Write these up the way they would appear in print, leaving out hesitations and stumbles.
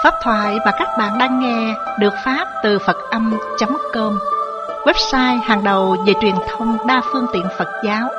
Pháp thoại mà các bạn đang nghe được phát từ Phật Âm.com, website hàng đầu về truyền thông đa phương tiện Phật giáo.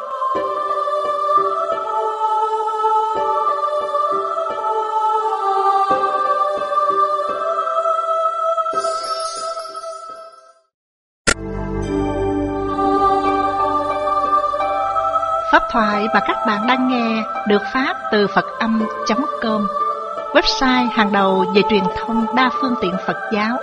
Pháp thoại mà các bạn đang nghe được phát từ Phật Âm.com, website hàng đầu về truyền thông đa phương tiện Phật giáo.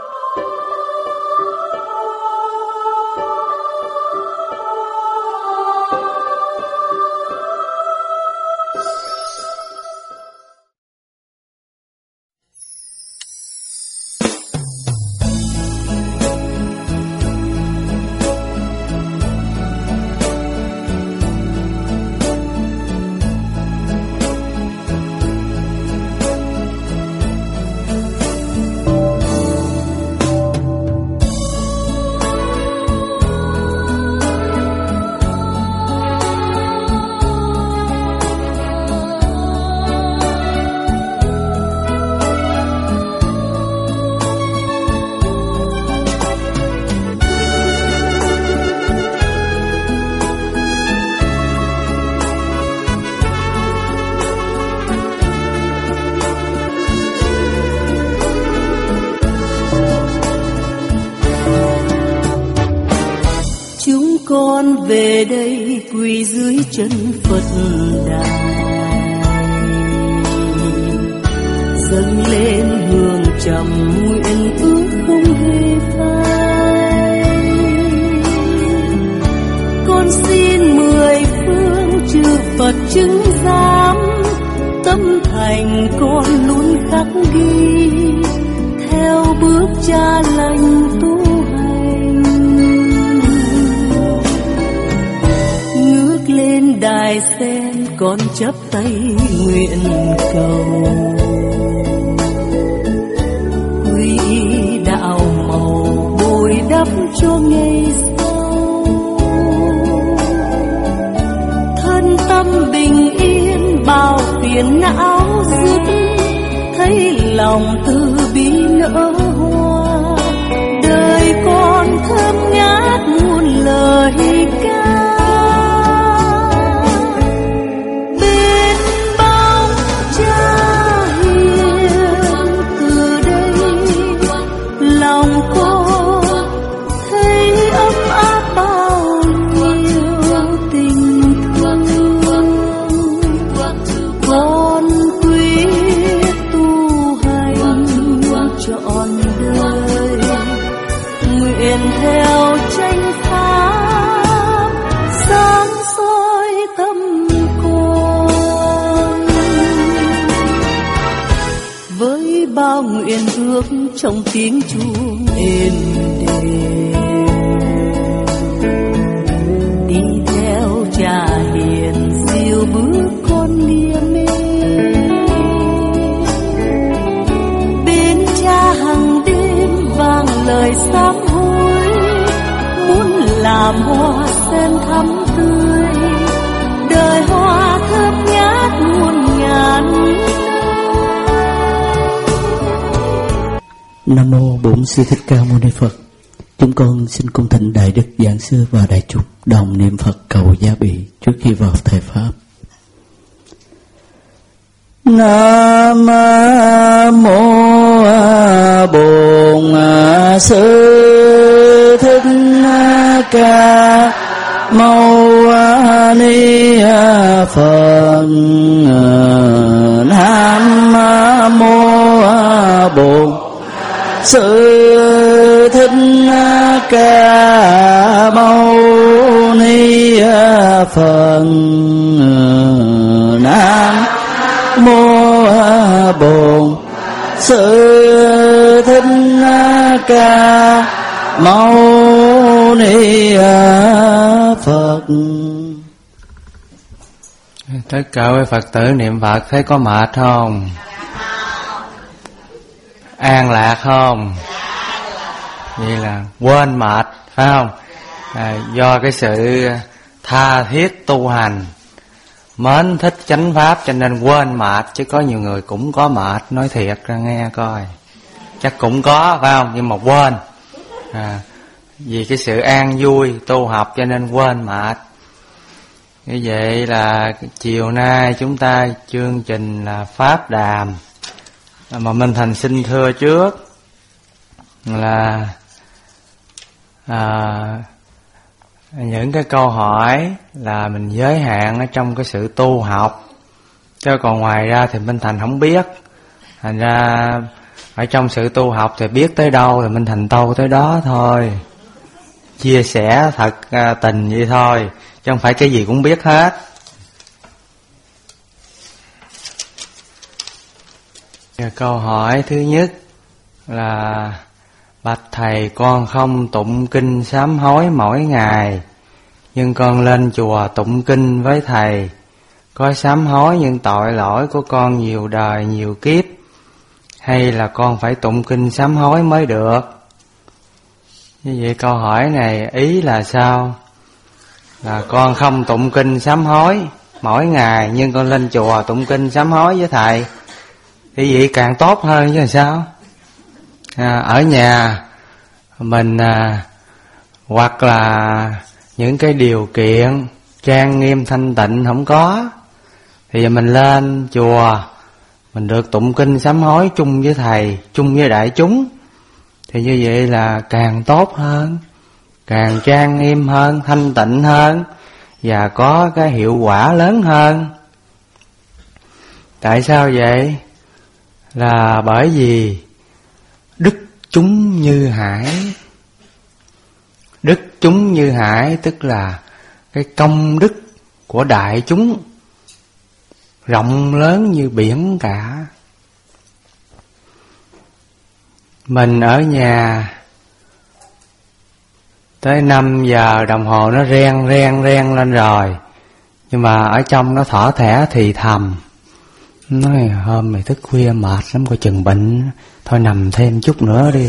Con về đây quỳ dưới chân Phật đài, dâng lên hương trầm nguyện ước không hề phai. Con xin 10 phương chư Phật chứng giám, tâm thành con luôn khắc ghi theo bước Cha lành tu hành. Lên đài sen con chắp tay nguyện cầu, quy đạo màu bồi đắp cho ngày sau. Thân tâm bình yên bao phiền não dứt, thấy lòng từ bi nở hoa. Đời con thơm ngát muôn lời ca, theo tranh pháp sáng soi tâm con. Với bao nguyện ước trong tiếng chuông êm đềm, đi theo Cha hiền dìu bước con niềm mê. Bên Cha hàng đêm vang lời sám hối, muốn làm hoa sen thắm tươi, đời hoa thơm ngát muôn ngàn. Nam mô Bổn Sư Thích Ca Mâu Ni Phật. Chúng con xin cung thỉnh Đại Đức Giảng Sư và Đại chúng đồng niệm Phật cầu gia bị trước khi vào thầy pháp. Nam mô Bổn Sư Thích Ca Mâu Ni Phật. Nam mô Bổn Sư Thích Ca Mâu Ni Phật. Nam mô Bổn Sư Thích Ca Mâu Ni Phật. Tất cả quý Phật tử niệm Phật thấy có mệt không? An lạc không? Vậy là quên mệt phải không? Do cái sự tha thiết tu hành mến thích chánh pháp cho nên quên mệt. Chứ có nhiều người cũng có mệt, nói thiệt ra nghe coi. Chắc cũng có phải không? Nhưng mà quên. Vì cái sự an vui tu học cho nên quên mệt. Như vậy là chiều nay chúng ta chương trình là Pháp Đàm. Mà Minh Thành xin thưa trước là những cái câu hỏi là mình giới hạn ở trong cái sự tu học, chứ còn ngoài ra thì Minh Thành không biết. Thành ra ở trong sự tu học thì biết tới đâu thì Minh Thành tâu tới đó thôi, chia sẻ thật tình vậy thôi, chứ không phải cái gì cũng biết hết. Câu hỏi thứ nhất là: bạch thầy, con không tụng kinh sám hối mỗi ngày, nhưng con lên chùa tụng kinh với thầy. Có sám hối nhưng tội lỗi của con nhiều đời nhiều kiếp, hay là con phải tụng kinh sám hối mới được? Như vậy câu hỏi này ý là sao? Là con không tụng kinh sám hối mỗi ngày, nhưng con lên chùa tụng kinh sám hối với thầy, thì vậy càng tốt hơn chứ làm sao? Ở nhà mình hoặc là những cái điều kiện trang nghiêm thanh tịnh không có, thì mình lên chùa mình được tụng kinh sám hối chung với thầy, chung với đại chúng, thì như vậy là càng tốt hơn, càng trang nghiêm hơn, thanh tịnh hơn, và có cái hiệu quả lớn hơn. Tại sao vậy? Là bởi vì đức chúng như hải. Đức chúng như hải tức là cái công đức của đại chúng rộng lớn như biển cả. Mình ở nhà tới 5 giờ đồng hồ nó reng lên rồi, nhưng mà ở trong nó thỏ thẻ thì thầm, nói hôm mày thức khuya mệt lắm, coi chừng bệnh, thôi nằm thêm chút nữa đi.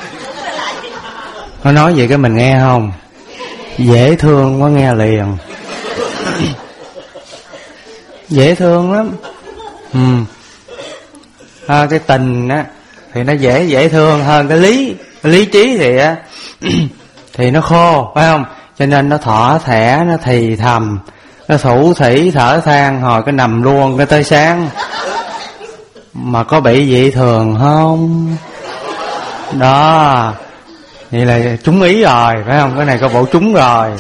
Nó nói vậy cái mình nghe không? Dễ thương quá, nghe liền. Dễ thương lắm. Cái tình á thì nó dễ thương hơn cái lý trí thì nó khô, phải không? Cho nên nó thỏ thẻ, nó thì thầm, nó thủ thỉ thở than, hồi cái nằm luôn cái tới sáng. Mà có bị dị thường không? Đó, vậy là trúng ý rồi, phải không? Cái này có bộ trúng rồi.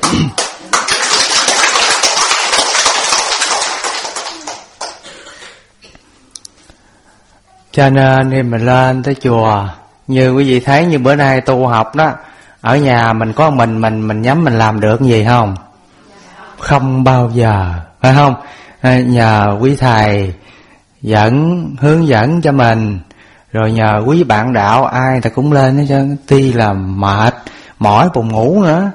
Cho nên khi mình lên tới chùa, như quý vị thấy như bữa nay tu học đó, ở nhà mình có mình nhắm mình làm được gì không? Không bao giờ, phải không? Nhờ quý thầy hướng dẫn cho mình, rồi nhờ quý bạn đạo ai ta cũng lên hết trơn. Tuy là mệt mỏi buồn ngủ nữa,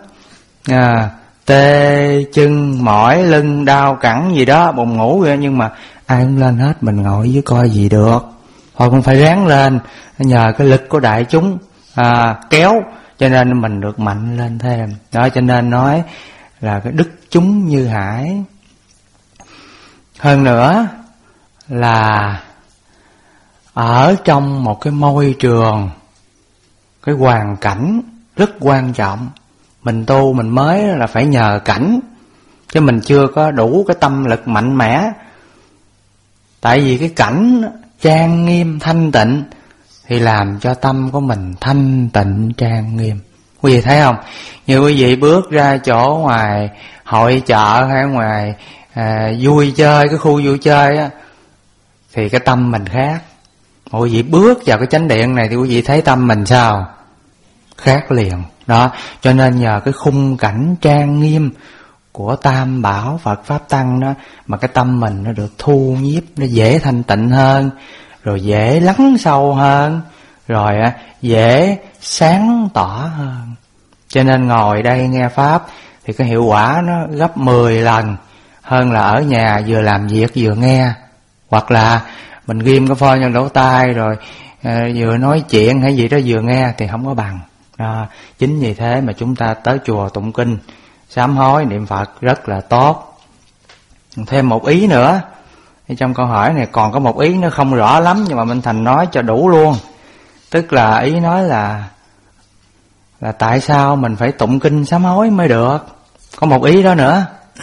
tê chân mỏi lưng đau cẳng gì đó buồn ngủ vậy, nhưng mà ai cũng lên hết, mình ngồi dưới coi gì được, hoặc cũng phải ráng lên, nhờ cái lực của đại chúng kéo, cho nên mình được mạnh lên thêm. Đó, cho nên nói là cái đức chúng như hải. Hơn nữa là ở trong một cái môi trường, cái hoàn cảnh rất quan trọng. Mình tu mình mới là phải nhờ cảnh, chứ mình chưa có đủ cái tâm lực mạnh mẽ. Tại vì cái cảnh trang nghiêm thanh tịnh thì làm cho tâm của mình thanh tịnh trang nghiêm. Quý vị thấy không? Như quý vị bước ra chỗ ngoài hội chợ hay ngoài vui chơi, cái khu vui chơi á, thì cái tâm mình khác. Quý vị bước vào cái chánh điện này thì quý vị thấy tâm mình sao? Khác liền. Đó, cho nên nhờ cái khung cảnh trang nghiêm của Tam Bảo Phật Pháp Tăng đó, mà cái tâm mình nó được thu nhiếp, nó dễ thanh tịnh hơn, rồi dễ lắng sâu hơn, rồi dễ sáng tỏ hơn. Cho nên ngồi đây nghe Pháp thì cái hiệu quả nó gấp 10 lần hơn là ở nhà vừa làm việc vừa nghe. Hoặc là mình ghim cái phone trong lỗ tai rồi vừa nói chuyện hay gì đó vừa nghe thì không có bằng. Chính vì thế mà chúng ta tới chùa tụng kinh, sám hối, niệm Phật rất là tốt. Thêm một ý nữa. Trong câu hỏi này còn có một ý nó không rõ lắm, nhưng mà Minh Thành nói cho đủ luôn. Tức là ý nói là tại sao mình phải tụng kinh sám hối mới được. Có một ý đó nữa.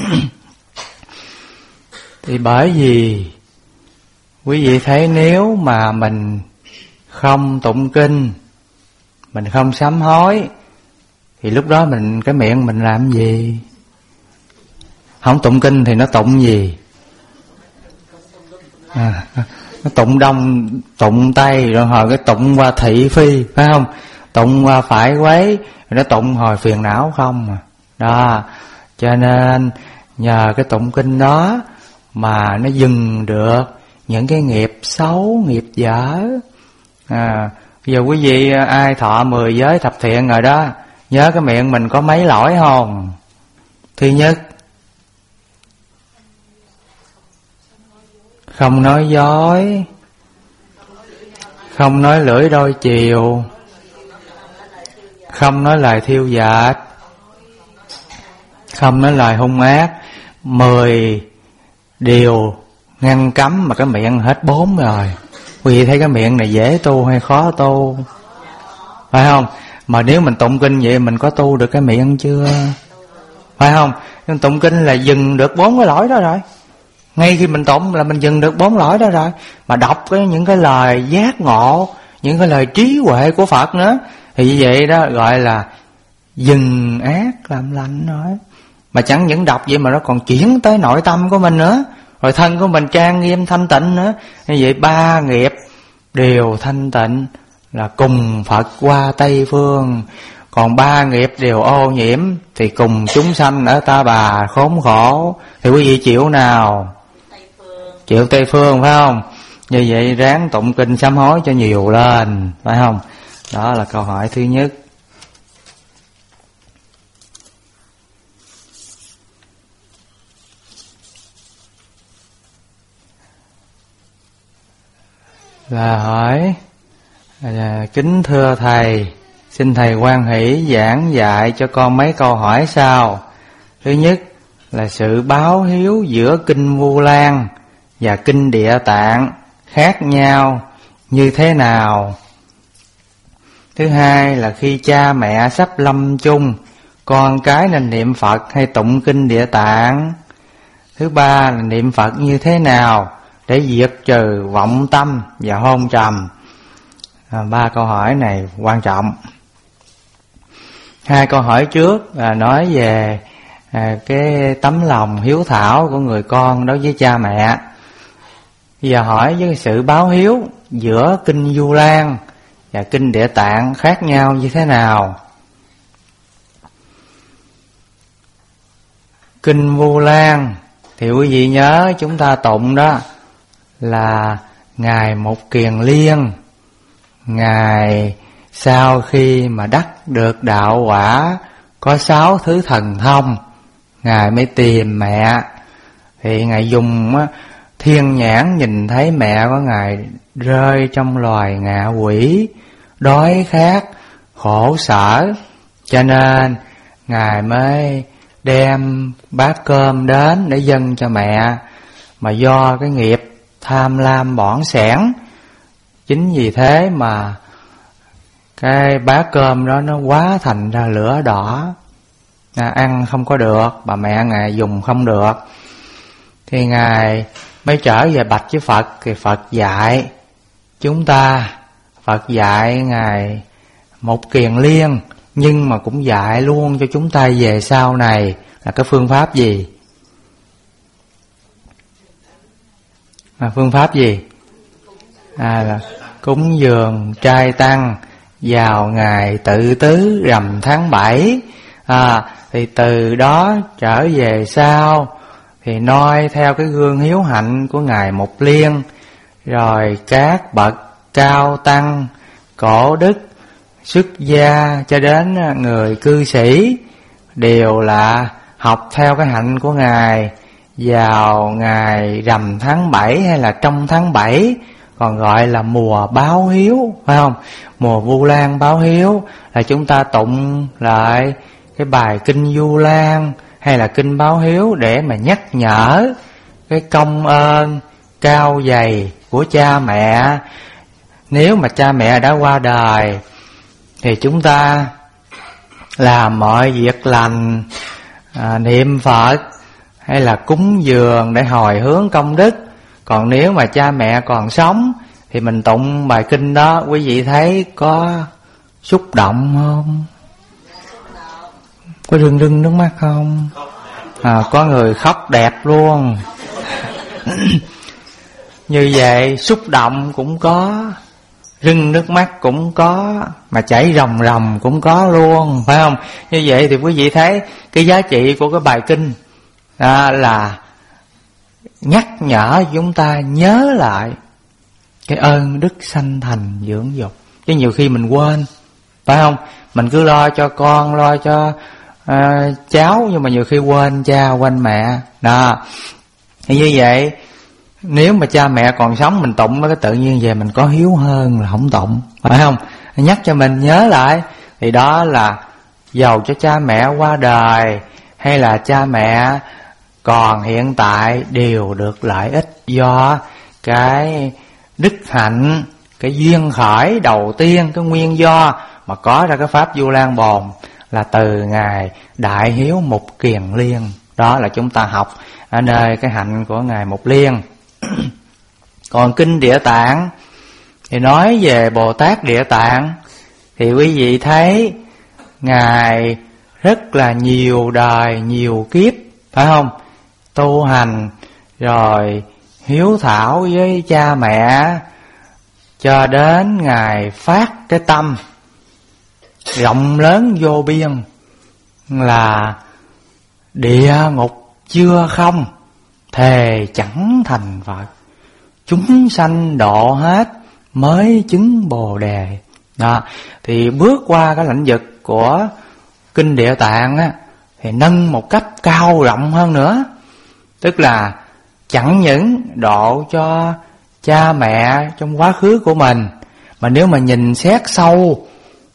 Thì bởi vì quý vị thấy nếu mà mình không tụng kinh, mình không sám hối, thì lúc đó cái miệng mình làm gì? Không tụng kinh thì nó tụng gì? Nó tụng đông, tụng tây, rồi hồi cái tụng qua thị phi, phải không? Tụng qua phải quấy, rồi nó tụng hồi phiền não không à. Đó, cho nên nhờ cái tụng kinh đó mà nó dừng được những cái nghiệp xấu, nghiệp dở. Giờ quý vị ai thọ 10 giới thập thiện rồi đó, nhớ cái miệng mình có mấy lỗi không? Thứ nhất, không nói dối, không nói lưỡi đôi chiều, không nói lời thiêu dệt, không nói lời hung ác. 10 điều ngăn cấm mà cái miệng hết 4 rồi. Quý vị thấy cái miệng này dễ tu hay khó tu? Phải không? Mà nếu mình tụng kinh vậy mình có tu được cái miệng chưa? Phải không? Nhưng tụng kinh là dừng được 4 cái lỗi đó rồi. Ngay khi mình tụng là mình dừng được 4 lỗi đó rồi. Mà đọc những cái lời giác ngộ, những cái lời trí huệ của Phật nữa, thì như vậy đó gọi là dừng ác làm lành rồi. Mà chẳng những đọc vậy mà nó còn chuyển tới nội tâm của mình nữa, rồi thân của mình trang nghiêm thanh tịnh nữa. Như vậy 3 nghiệp đều thanh tịnh là cùng Phật qua Tây Phương. Còn 3 nghiệp đều ô nhiễm thì cùng chúng sanh ở Ta Bà khốn khổ. Thì quý vị chịu nào? Chịu Tây Phương, phải không? Như vậy ráng tụng kinh sám hối cho nhiều lên, phải không? Đó là câu hỏi thứ nhất. Là hỏi kính thưa thầy, xin thầy hoan hỷ giảng dạy cho con mấy câu hỏi sau. Thứ nhất là sự báo hiếu giữa kinh Vu Lan và kinh Địa Tạng khác nhau như thế nào? Thứ hai là khi cha mẹ sắp lâm chung, con cái nên niệm Phật hay tụng kinh Địa Tạng? Thứ ba là niệm Phật như thế nào để diệt trừ vọng tâm và hôn trầm? 3 câu hỏi này quan trọng. 2 câu hỏi trước là nói về cái tấm lòng hiếu thảo của người con đối với cha mẹ. Bây giờ hỏi với sự báo hiếu giữa kinh Vu Lan và kinh Địa Tạng khác nhau như thế nào? Kinh Vu Lan thì quý vị nhớ chúng ta tụng đó là Ngài Một Kiền Liên. Ngài sau khi mà đắc được đạo quả, có 6 thứ thần thông, Ngài mới tìm mẹ. Thì Ngài dùng thiên nhãn nhìn thấy mẹ của Ngài rơi trong loài ngạ quỷ, đói khát, khổ sở, cho nên Ngài mới đem bát cơm đến để dâng cho mẹ. Mà do cái nghiệp tham lam bỏn sẻn, chính vì thế mà cái bát cơm đó nó hóa thành ra lửa đỏ, ăn không có được, bà mẹ Ngài dùng không được. Thì Ngài mới trở về bạch với Phật. Thì Phật dạy chúng ta, Phật dạy Ngài Một Kiền Liên, nhưng mà cũng dạy luôn cho chúng ta về sau này là cái phương pháp gì? Phương pháp gì? Là cúng dường trai tăng vào ngày Tự Tứ rằm tháng 7. Thì từ đó trở về sau thì noi theo cái gương hiếu hạnh của Ngài Mục Liên, rồi các bậc cao tăng, cổ đức, xuất gia cho đến người cư sĩ đều là học theo cái hạnh của Ngài vào ngày rằm tháng 7 hay là trong tháng 7, còn gọi là mùa báo hiếu, phải không? Mùa Vu Lan báo hiếu là chúng ta tụng lại cái bài kinh Vu Lan hay là kinh báo hiếu để mà nhắc nhở cái công ơn cao dày của cha mẹ. Nếu mà cha mẹ đã qua đời thì chúng ta làm mọi việc lành, niệm Phật hay là cúng dường để hồi hướng công đức. Còn nếu mà cha mẹ còn sống thì mình tụng bài kinh đó, quý vị thấy có xúc động không? Có rưng rưng nước mắt không? Có người khóc đẹp luôn. Như vậy xúc động cũng có, rưng nước mắt cũng có, mà chảy ròng ròng cũng có luôn, phải không? Như vậy thì quý vị thấy cái giá trị của cái bài kinh là nhắc nhở chúng ta nhớ lại cái ơn đức sanh thành dưỡng dục. Chứ nhiều khi mình quên, phải không? Mình cứ lo cho con, lo cho cháu, nhưng mà nhiều khi quên cha, quên mẹ. Thì như vậy, nếu mà cha mẹ còn sống mình tụng nó, cái tự nhiên về mình có hiếu hơn là không tụng, phải không? Nhắc cho mình nhớ lại. Thì đó là dầu cho cha mẹ qua đời hay là cha mẹ còn hiện tại đều được lợi ích do cái đức hạnh, cái duyên khởi đầu tiên, cái nguyên do mà có ra cái pháp Vu Lan Bồn là từ ngài Đại Hiếu Mục Kiền Liên. Đó là chúng ta học ở nơi cái hạnh của ngài Mục Liên. Còn kinh Địa Tạng thì nói về Bồ Tát Địa Tạng, thì quý vị thấy ngài rất là nhiều đời, nhiều kiếp, phải không? Tu hành rồi hiếu thảo với cha mẹ, cho đến ngài phát cái tâm rộng lớn vô biên là địa ngục chưa không, thề chẳng thành Phật, chúng sanh độ hết mới chứng Bồ Đề. Đó, thì bước qua cái lãnh vực của kinh Địa Tạng á, thì nâng một cấp cao rộng hơn nữa. Tức là chẳng những độ cho cha mẹ trong quá khứ của mình, mà nếu mà nhìn xét sâu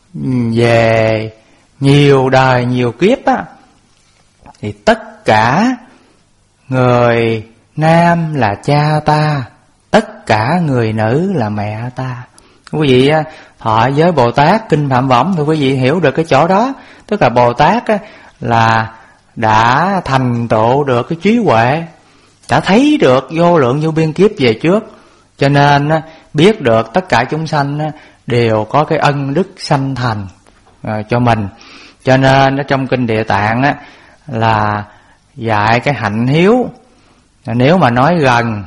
về nhiều đời, nhiều kiếp á, thì tất cả người nam là cha ta, tất cả người nữ là mẹ ta. Quý vị thọ giới Bồ Tát kinh Phạm Võng thì quý vị hiểu được cái chỗ đó. Tức là Bồ Tát á, là đã thành tựu được cái trí huệ, đã thấy được vô lượng vô biên kiếp về trước, cho nên biết được tất cả chúng sanh đều có cái ân đức sanh thành cho mình. Cho nên ở trong kinh Địa Tạng là dạy cái hạnh hiếu. Nếu mà nói gần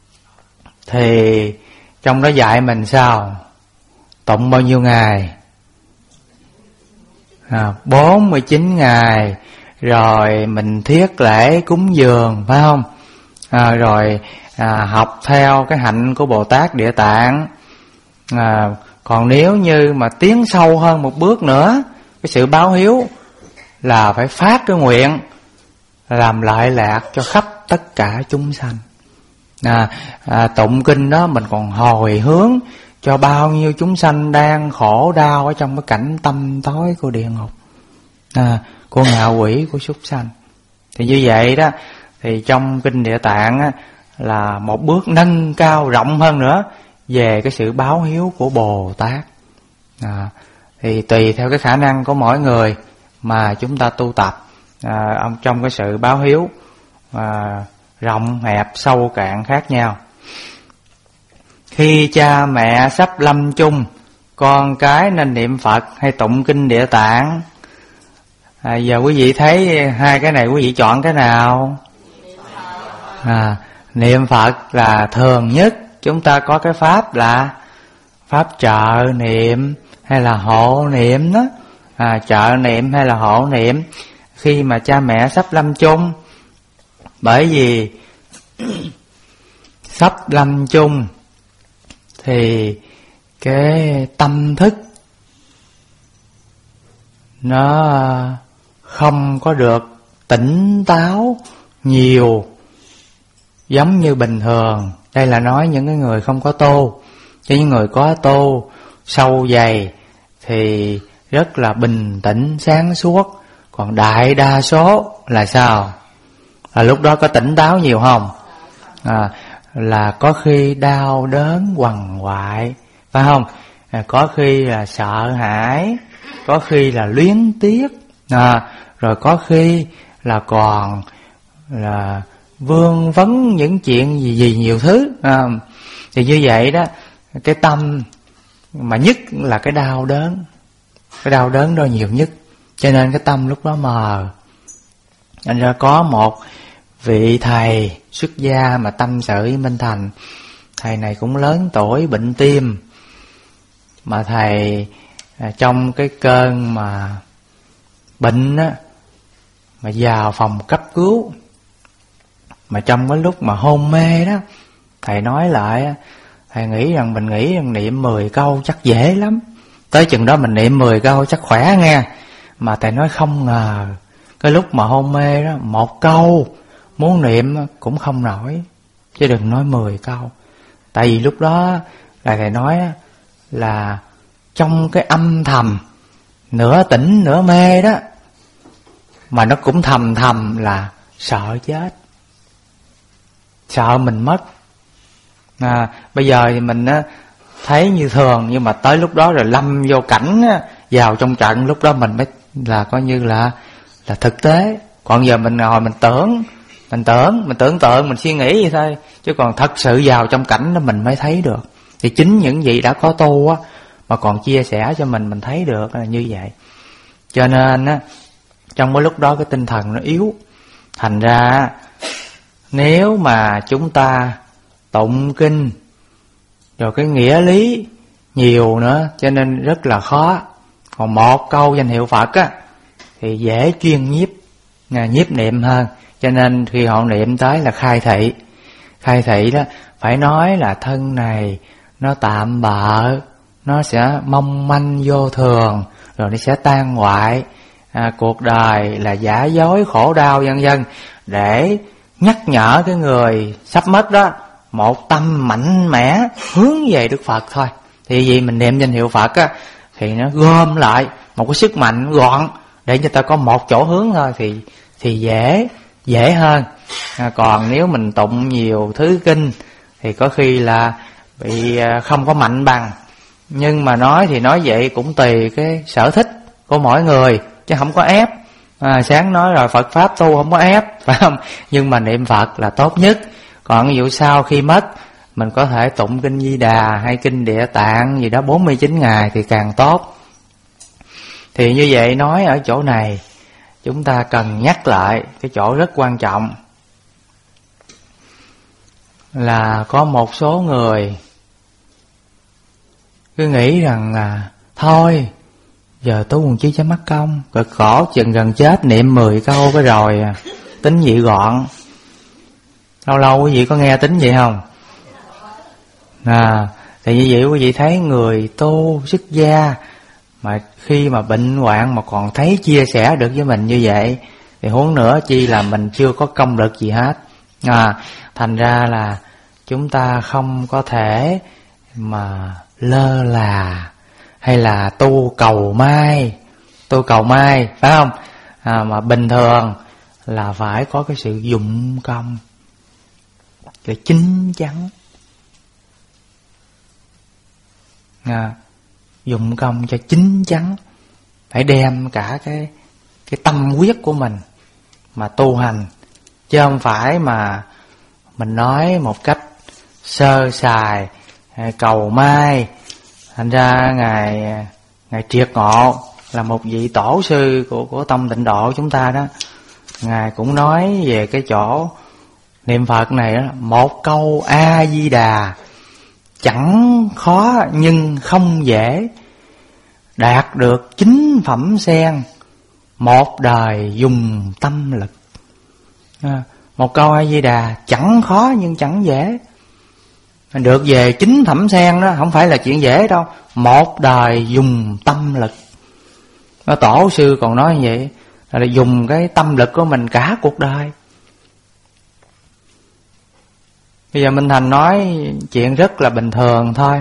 thì trong đó dạy mình sao? Tụng bao nhiêu ngày? 49 ngày. Rồi mình thiết lễ cúng dường, phải không? Rồi học theo cái hạnh của Bồ Tát Địa Tạng. Còn nếu như mà tiến sâu hơn một bước nữa, cái sự báo hiếu là phải phát cái nguyện làm lợi lạc cho khắp tất cả chúng sanh. Tụng kinh đó mình còn hồi hướng cho bao nhiêu chúng sanh đang khổ đau ở trong cái cảnh tăm tối của địa ngục, của ngạ quỷ, của súc sanh. Thì như vậy đó, thì trong kinh Địa Tạng á, là một bước nâng cao rộng hơn nữa về cái sự báo hiếu của Bồ Tát. Thì tùy theo cái khả năng của mỗi người mà chúng ta tu tập trong cái sự báo hiếu rộng hẹp sâu cạn khác nhau. Khi cha mẹ sắp lâm chung, con cái nên niệm Phật hay tụng kinh Địa Tạng. Giờ quý vị thấy hai cái này quý vị chọn cái nào? Niệm Phật là thường nhất. Chúng ta có cái pháp là pháp trợ niệm hay là hộ niệm đó. Trợ niệm hay là hộ niệm khi mà cha mẹ sắp lâm chung. Bởi vì sắp lâm chung thì cái tâm thức nó không có được tỉnh táo nhiều giống như bình thường. Đây là nói những cái người không có tu. Cho những người có tu sâu dày thì rất là bình tĩnh sáng suốt. Còn đại đa số là sao? Là lúc đó có tỉnh táo nhiều không? là có khi đau đớn quằn quại, phải không? Có khi là sợ hãi, có khi là luyến tiếc, rồi có khi là còn là vương vấn những chuyện gì nhiều thứ. Thì như vậy đó, cái tâm mà nhất là cái đau đớn, cái đau đớn đó nhiều nhất, cho nên cái tâm lúc đó mờ. Thành ra có một vị thầy xuất gia mà tâm sự với Minh Thành. Thầy này cũng lớn tuổi, bệnh tim, mà thầy trong cái cơn mà bệnh á, mà vào phòng cấp cứu, mà trong cái lúc mà hôn mê đó, thầy nói lại, thầy nghĩ rằng mình nghĩ rằng niệm 10 câu chắc dễ lắm, tới chừng đó mình niệm 10 câu chắc khỏe nghe. Mà thầy nói không ngờ cái lúc mà hôn mê đó, 1 câu muốn niệm cũng không nổi, chứ đừng nói 10 câu. Tại vì lúc đó là thầy nói là trong cái âm thầm, nửa tỉnh nửa mê đó, mà nó cũng thầm thầm là sợ chết, sợ mình mất. Bây giờ thì mình thấy như thường, nhưng mà tới lúc đó rồi lâm vô cảnh, vào trong trận, lúc đó mình mới là coi như là thực tế. Còn giờ mình ngồi mình tưởng tượng, mình suy nghĩ vậy thôi, chứ còn thật sự vào trong cảnh đó mình mới thấy được. Thì chính những gì đã có tu á, mà còn chia sẻ cho mình thấy được là như vậy. Cho nên á, trong cái lúc đó cái tinh thần nó yếu. Thành ra nếu mà chúng ta tụng kinh rồi cái nghĩa lý nhiều nữa, cho nên rất là khó. Còn 1 câu danh hiệu Phật á thì dễ chuyên nhiếp niệm hơn. Cho nên khi họ niệm tới là khai thị đó, phải nói là thân này nó tạm bợ, nó sẽ mong manh vô thường, rồi nó sẽ tan hoại, cuộc đời là giả dối khổ đau vân vân, để nhắc nhở cái người sắp mất đó một tâm mạnh mẽ hướng về Đức Phật thôi. Thì vì mình niệm danh hiệu Phật á, thì nó gom lại một cái sức mạnh gọn để cho ta có một chỗ hướng thôi, thì dễ hơn. Còn nếu mình tụng nhiều thứ kinh thì có khi là bị không có mạnh bằng. Nhưng mà nói thì nói vậy cũng tùy cái sở thích của mỗi người, chứ không có ép. Sáng nói rồi Phật Pháp tu không có ép, phải không? Nhưng mà niệm Phật là tốt nhất. Còn ví dụ sau khi mất, mình có thể tụng kinh Di Đà hay kinh Địa Tạng gì đó 49 ngày thì càng tốt. Thì như vậy nói ở chỗ này, chúng ta cần nhắc lại cái chỗ rất quan trọng là có một số người cứ nghĩ rằng là thôi giờ tu một chí cho mắc công, cực khổ chừng gần chết niệm 10 câu cái rồi tính vậy gọn. Lâu lâu quý vị có nghe tính vậy không? Thì như vậy quý vị thấy người tu xuất gia mà khi mà bệnh hoạn mà còn thấy chia sẻ được với mình như vậy, thì huống nữa chi là mình chưa có công lực gì hết. Thành ra là chúng ta không có thể mà lơ là hay là tu cầu mai, phải không? Mà bình thường là phải có cái sự dụng công, cái chín chắn, dụng công cho chín chắn, phải đem cả cái tâm huyết của mình mà tu hành, chứ không phải mà mình nói một cách sơ sài cầu mai. Thành ra ngài Triệt Ngộ là một vị tổ sư của tông Tịnh Độ chúng ta đó, ngài cũng nói về cái chỗ niệm Phật này đó, 1 câu A Di Đà chẳng khó nhưng không dễ, đạt được 9 phẩm sen, một đời dùng tâm lực. 1 câu A Di Đà chẳng khó nhưng chẳng dễ, được về 9 phẩm sen đó không phải là chuyện dễ đâu, một đời dùng tâm lực. Tổ sư còn nói như vậy, là dùng cái tâm lực của mình cả cuộc đời. Bây giờ Minh Thành nói chuyện rất là bình thường thôi.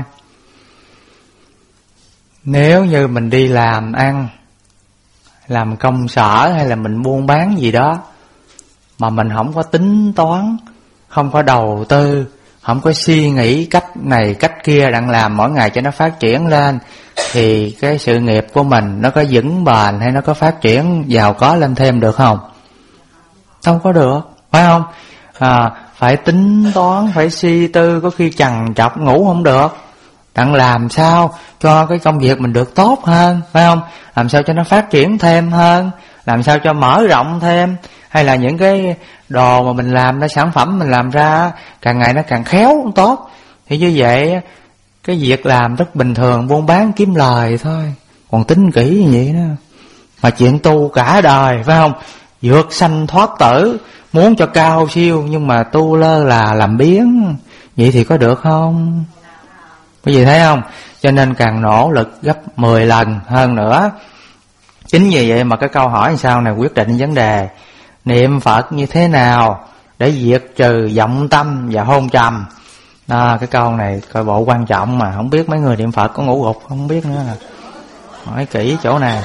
Nếu như mình đi làm ăn, làm công sở hay là mình buôn bán gì đó, mà mình không có tính toán, không có đầu tư, không có suy nghĩ cách này cách kia đang làm mỗi ngày cho nó phát triển lên, thì cái sự nghiệp của mình nó có vững bền hay nó có phát triển giàu có lên thêm được không? Không có được, phải không? Phải tính toán, phải suy tư, có khi trằn trọc ngủ không được. Đang làm sao cho cái công việc mình được tốt hơn, phải không? Làm sao cho nó phát triển thêm hơn, làm sao cho mở rộng thêm, hay là những cái đồ mà mình làm ra, sản phẩm mình làm ra càng ngày nó càng khéo tốt. Thì như vậy cái việc làm rất bình thường, buôn bán kiếm lời thôi, còn tính kỹ như vậy đó. Mà chuyện tu cả đời, phải không? Vượt sanh thoát tử, muốn cho cao siêu nhưng mà tu lơ là làm biếng, vậy thì có được không? Có gì thấy không? Cho nên càng nỗ lực gấp 10 lần hơn nữa. Chính vì vậy mà cái câu hỏi sau này quyết định vấn đề niệm Phật như thế nào để diệt trừ vọng tâm và hôn trầm. Cái câu này coi bộ quan trọng mà không biết mấy người niệm Phật có ngủ gục không biết nữa nè. Hỏi kỹ chỗ này.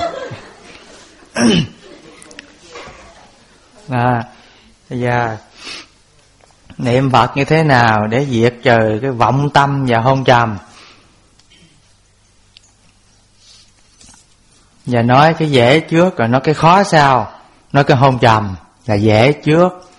Bây giờ niệm Phật như thế nào để diệt trừ cái vọng tâm và hôn trầm. Và nói cái dễ trước rồi nói cái khó sau. Nói cái hôn trầm là dễ trước,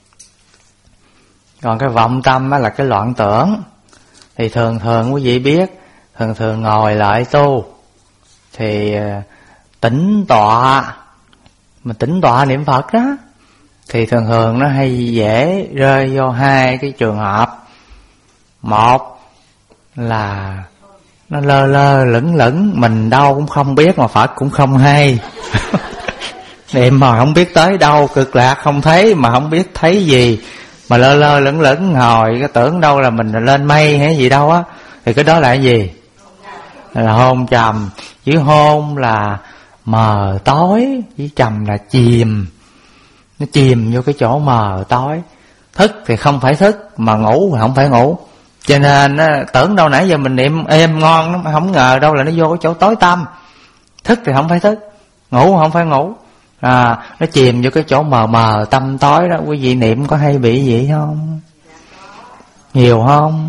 còn cái vọng tâm là cái loạn tưởng. Thì thường thường quý vị biết, thường ngồi lại tu thì tĩnh tọa, mà tĩnh tọa niệm Phật đó, thì thường nó hay dễ rơi vô hai cái trường hợp. Một là nó lơ lơ lửng lửng, mình đâu cũng không biết mà Phật cũng không hay. Niệm mà không biết tới đâu, cực lạc không thấy mà không biết thấy gì, mà lơ lơ lửng lửng ngồi cái tưởng đâu là mình lên mây hay gì đâu á, thì cái đó là cái gì? Là hôn trầm. Chữ hôn là mờ tối, chữ trầm là chìm, nó chìm vô cái chỗ mờ tối. Thức thì không phải thức, mà ngủ thì không phải ngủ. Cho nên tưởng đâu nãy giờ mình niệm êm ngon lắm, không ngờ đâu là nó vô cái chỗ tối tăm. Thức thì không phải thức, ngủ không phải ngủ. Nó chìm vô cái chỗ mờ mờ tâm tối đó. Quý vị niệm có hay bị vậy không? Nhiều không?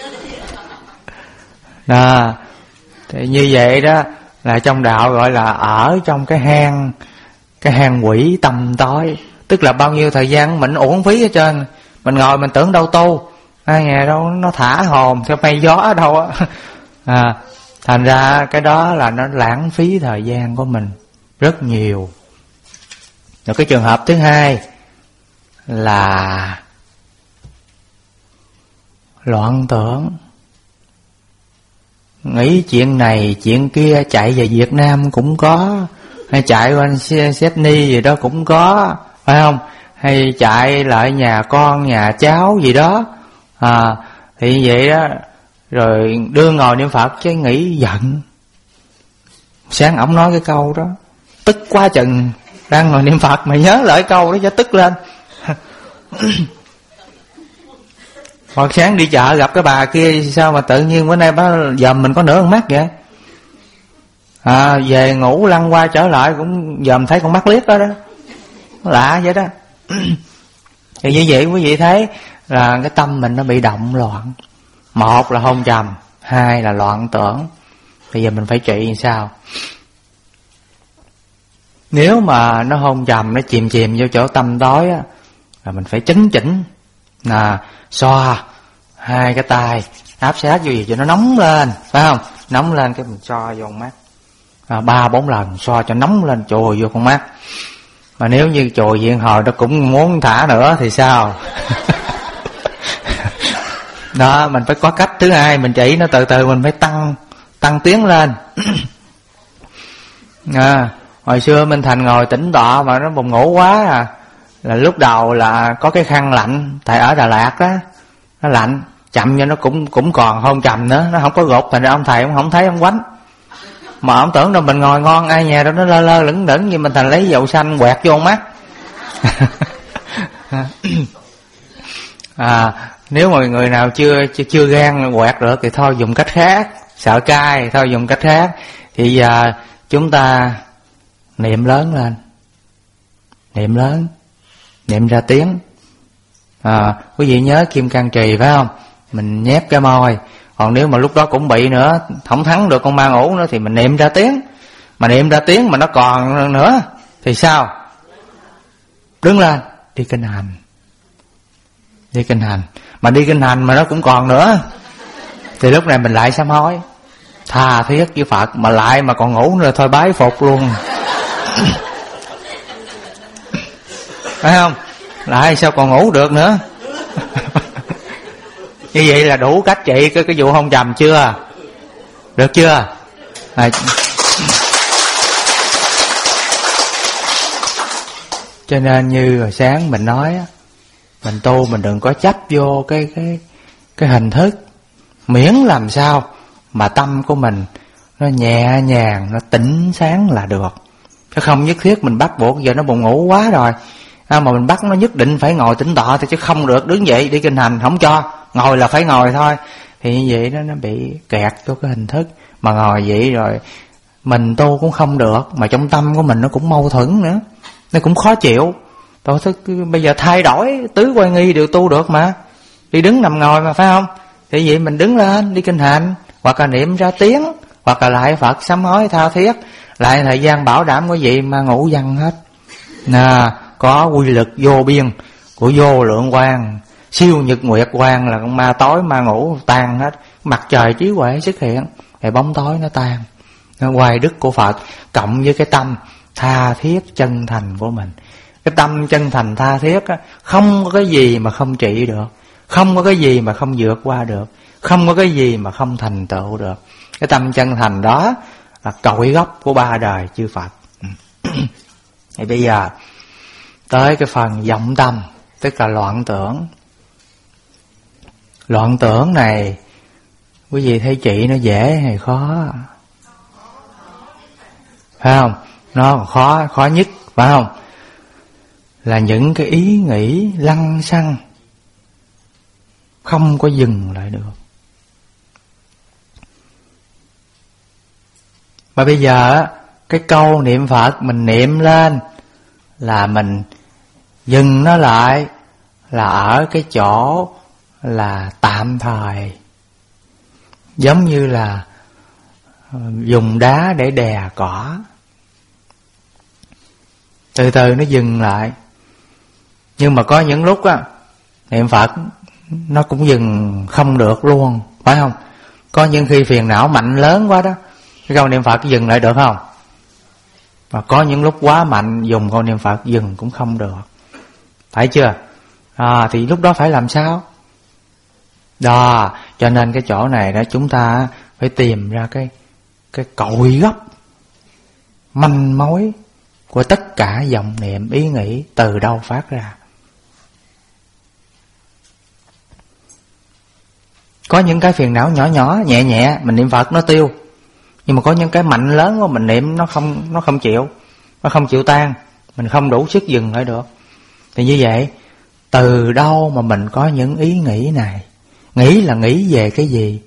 Thì như vậy đó là trong đạo gọi là ở trong cái hang quỷ tâm tối. Tức là bao nhiêu thời gian mình uổng phí hết trơn. Mình ngồi mình tưởng đâu tu, ai nghe đâu nó thả hồn theo mây gió ở đâu á. Thành ra cái đó là nó lãng phí thời gian của mình rất nhiều. Rồi cái trường hợp thứ hai là loạn tưởng, nghĩ chuyện này chuyện kia, chạy về Việt Nam cũng có, hay chạy qua Sydney gì đó cũng có, phải không? Hay chạy lại nhà con nhà cháu gì đó. Thì vậy đó. Rồi đưa ngồi niệm Phật chứ nghĩ giận. Sáng ổng nói cái câu đó tức quá chừng, đang ngồi niệm Phật mà nhớ lại câu đó cho tức lên. Hoặc sáng đi chợ gặp cái bà kia, sao mà tự nhiên bữa nay bà dòm mình có nửa con mắt vậy? Về ngủ lăn qua trở lại cũng dòm thấy con mắt liếc đó đó. Lạ vậy đó. Thì như vậy quý vị thấy là cái tâm mình nó bị động loạn. Một là hôn trầm, hai là loạn tưởng. Bây giờ mình phải trị làm sao? Nếu mà nó hôn trầm, nó chìm vô chỗ tâm tối á, là mình phải chấn chỉnh. Xoa hai cái tay, áp sát vô gì cho nó nóng lên, phải không? Nóng lên cái mình xoa vô con mắt 3-4 lần, xoa cho nóng lên chùi vô con mắt. Mà nếu như chùi diện hồi nó cũng muốn thả nữa thì sao? Đó, mình phải có cách. Thứ hai, mình chỉ nó từ từ, mình phải tăng tiến lên. Hồi xưa Minh Thành ngồi tĩnh tọa mà nó buồn ngủ quá là lúc đầu là có cái khăn lạnh, tại ở Đà Lạt đó, nó lạnh, chậm cho nó cũng còn hôn trầm nữa, nó không có gục, thành ra ông thầy cũng không thấy ông quánh. Mà ông tưởng đâu mình ngồi ngon, ai nhà đâu nó lơ lơ lửng lửng như mình Thành lấy dầu xanh quẹt vô mắt. Nếu mà người nào chưa gan quẹt được thì thôi dùng cách khác, sợ cay thôi dùng cách khác. Thì giờ chúng ta niệm lớn lên, niệm lớn, niệm ra tiếng. Quý vị nhớ kim can trì phải không? Mình nhép cái môi. Còn nếu mà lúc đó cũng bị nữa, không thắng được con ma ngủ nữa, thì mình niệm ra tiếng. Mà niệm ra tiếng mà nó còn nữa thì sao? Đứng lên đi kinh hành. Đi kinh hành. Mà đi kinh hành mà nó cũng còn nữa, thì lúc này mình lại sám hối tha thiết với Phật. Mà lại mà còn ngủ nữa thôi bái phục luôn. Phải không? Lại sao còn ngủ được nữa. Như vậy là đủ cách trị cái vụ hôn trầm chưa? Được chưa? Cho nên như hồi sáng mình nói, mình tu mình đừng có chấp vô cái hình thức, miễn làm sao mà tâm của mình nó nhẹ nhàng, nó tỉnh sáng là được. Chứ không nhất thiết mình bắt buộc giờ nó buồn ngủ quá rồi, mà mình bắt nó nhất định phải ngồi tĩnh tọa thôi, chứ không được đứng dậy đi kinh hành không cho, ngồi là phải ngồi thôi. Thì như vậy đó, nó bị kẹt vô cái hình thức. Mà ngồi vậy rồi mình tu cũng không được, mà trong tâm của mình nó cũng mâu thuẫn nữa, nó cũng khó chịu. Tôi thức bây giờ thay đổi tứ quay nghi đều tu được mà, đi đứng nằm ngồi mà, phải không? Thì vậy mình đứng lên đi kinh hành, hoặc là niệm ra tiếng, hoặc là lại Phật sám hối tha thiết. Lại thời gian bảo đảm quý vị mà ngủ văng hết. Có quy lực vô biên của vô lượng quang, siêu nhật nguyệt quang là con ma tối ma ngủ tan hết. Mặt trời trí huệ xuất hiện thì bóng tối nó tan. Nó hoài đức của Phật cộng với cái tâm tha thiết chân thành của mình. Cái tâm chân thành tha thiết á, không có cái gì mà không trị được, không có cái gì mà không vượt qua được, không có cái gì mà không thành tựu được. Cái tâm chân thành đó là cội gốc của ba đời chư Phật. Thì bây giờ tới cái phần vọng tâm, tức là loạn tưởng. Loạn tưởng này quý vị thấy trị nó dễ hay khó? Phải không? Nó khó nhất, phải không? Là những cái ý nghĩ lăng xăng không có dừng lại được. Mà bây giờ cái câu niệm Phật mình niệm lên là mình dừng nó lại, là ở cái chỗ là tạm thời. Giống như là dùng đá để đè cỏ, từ từ nó dừng lại. Nhưng mà có những lúc á, niệm Phật nó cũng dừng không được luôn, phải không? Có những khi phiền não mạnh lớn quá đó, cái câu niệm Phật dừng lại được không? Và có những lúc quá mạnh, dùng câu niệm Phật dừng cũng không được, phải chưa? Thì lúc đó phải làm sao? Đó, cho nên cái chỗ này đó chúng ta phải tìm ra cái cội gốc, manh mối của tất cả vọng niệm ý nghĩ từ đâu phát ra. Có những cái phiền não nhỏ nhỏ nhẹ nhẹ mình niệm Phật nó tiêu, nhưng mà có những cái mạnh lớn của mình niệm nó không chịu tan, mình không đủ sức dừng lại được. Thì như vậy, từ đâu mà mình có những ý nghĩ này? Nghĩ là nghĩ về cái gì?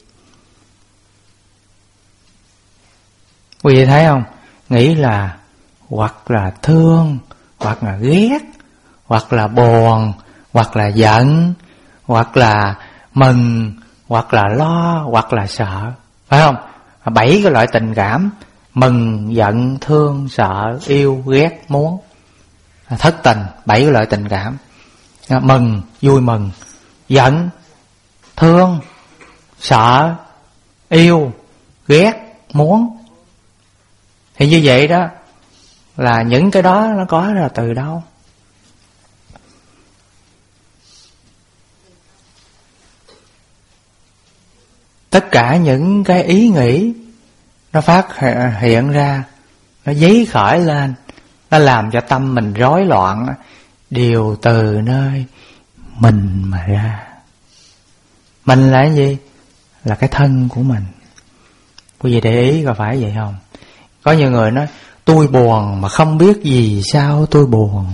Quý vị thấy không? Nghĩ là hoặc là thương, hoặc là ghét, hoặc là buồn, hoặc là giận, hoặc là mừng, hoặc là lo, hoặc là sợ, phải không? 7 cái loại tình cảm: mừng, giận, thương, sợ, yêu, ghét, muốn. Thất tình, 7 cái loại tình cảm. Mừng, vui mừng, giận, thương, sợ, yêu, ghét, muốn. Thì như vậy đó, là những cái đó nó có ra từ đâu? Tất cả những cái ý nghĩ nó phát hiện ra, nó dấy khởi lên, nó làm cho tâm mình rối loạn, đều từ nơi mình mà ra. Mình là cái gì? Là cái thân của mình. Quý vị để ý có phải vậy không? Có nhiều người nói tôi buồn mà không biết vì sao tôi buồn.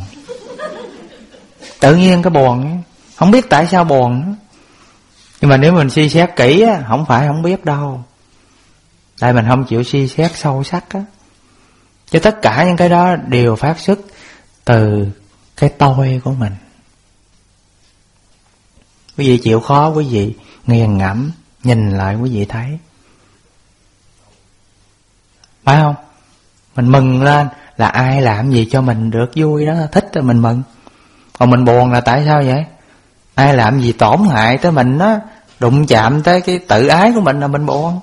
Tự nhiên cái buồn, không biết tại sao buồn. Nhưng mà nếu mình suy xét kỹ á, không phải không biết đâu, tại mình không chịu suy xét sâu sắc á. Chứ tất cả những cái đó đều phát xuất từ cái tôi của mình. Quý vị chịu khó, quý vị nghiền ngẫm, nhìn lại quý vị thấy. Phải không? Mình mừng lên là ai làm gì cho mình được vui đó, thích thì mình mừng. Còn mình buồn là tại sao vậy? Ai làm gì tổn hại tới mình đó, đụng chạm tới cái tự ái của mình là mình buồn.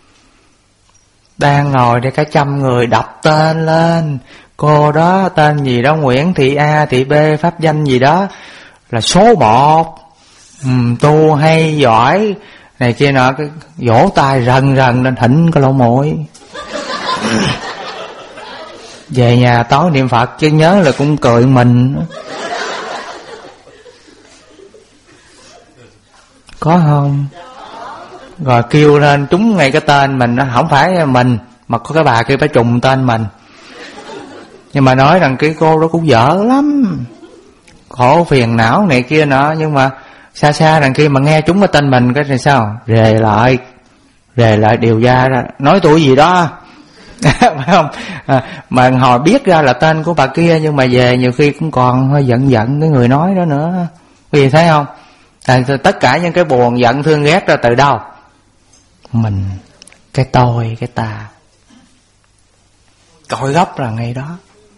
Đang ngồi đây cả 100 người đọc tên lên, cô đó tên gì đó, Nguyễn Thị A, Thị B, pháp danh gì đó là số 1, tu hay giỏi này kia nọ, cái vỗ tay rần rần lên thỉnh cái lỗ mũi. Về nhà tối niệm Phật chứ nhớ là cũng cười mình. Có không? Rồi kêu lên trúng ngay cái tên mình, nó không phải mình mà có cái bà kia phải trùng tên mình. Nhưng mà nói rằng cái cô đó cũng dở lắm, khổ phiền não này kia nọ. Nhưng mà xa xa đằng kia mà nghe trúng cái tên mình cái thì sao? Rề lại điều ra ra nói tôi gì đó. Phải không? Mà hồi biết ra là tên của bà kia, nhưng mà về nhiều khi cũng còn hơi giận cái người nói đó nữa. Quý vị thấy không? Tất cả những cái buồn giận thương ghét ra từ đâu? Mình, cái tôi, cái ta. Cội gốc là ngay đó.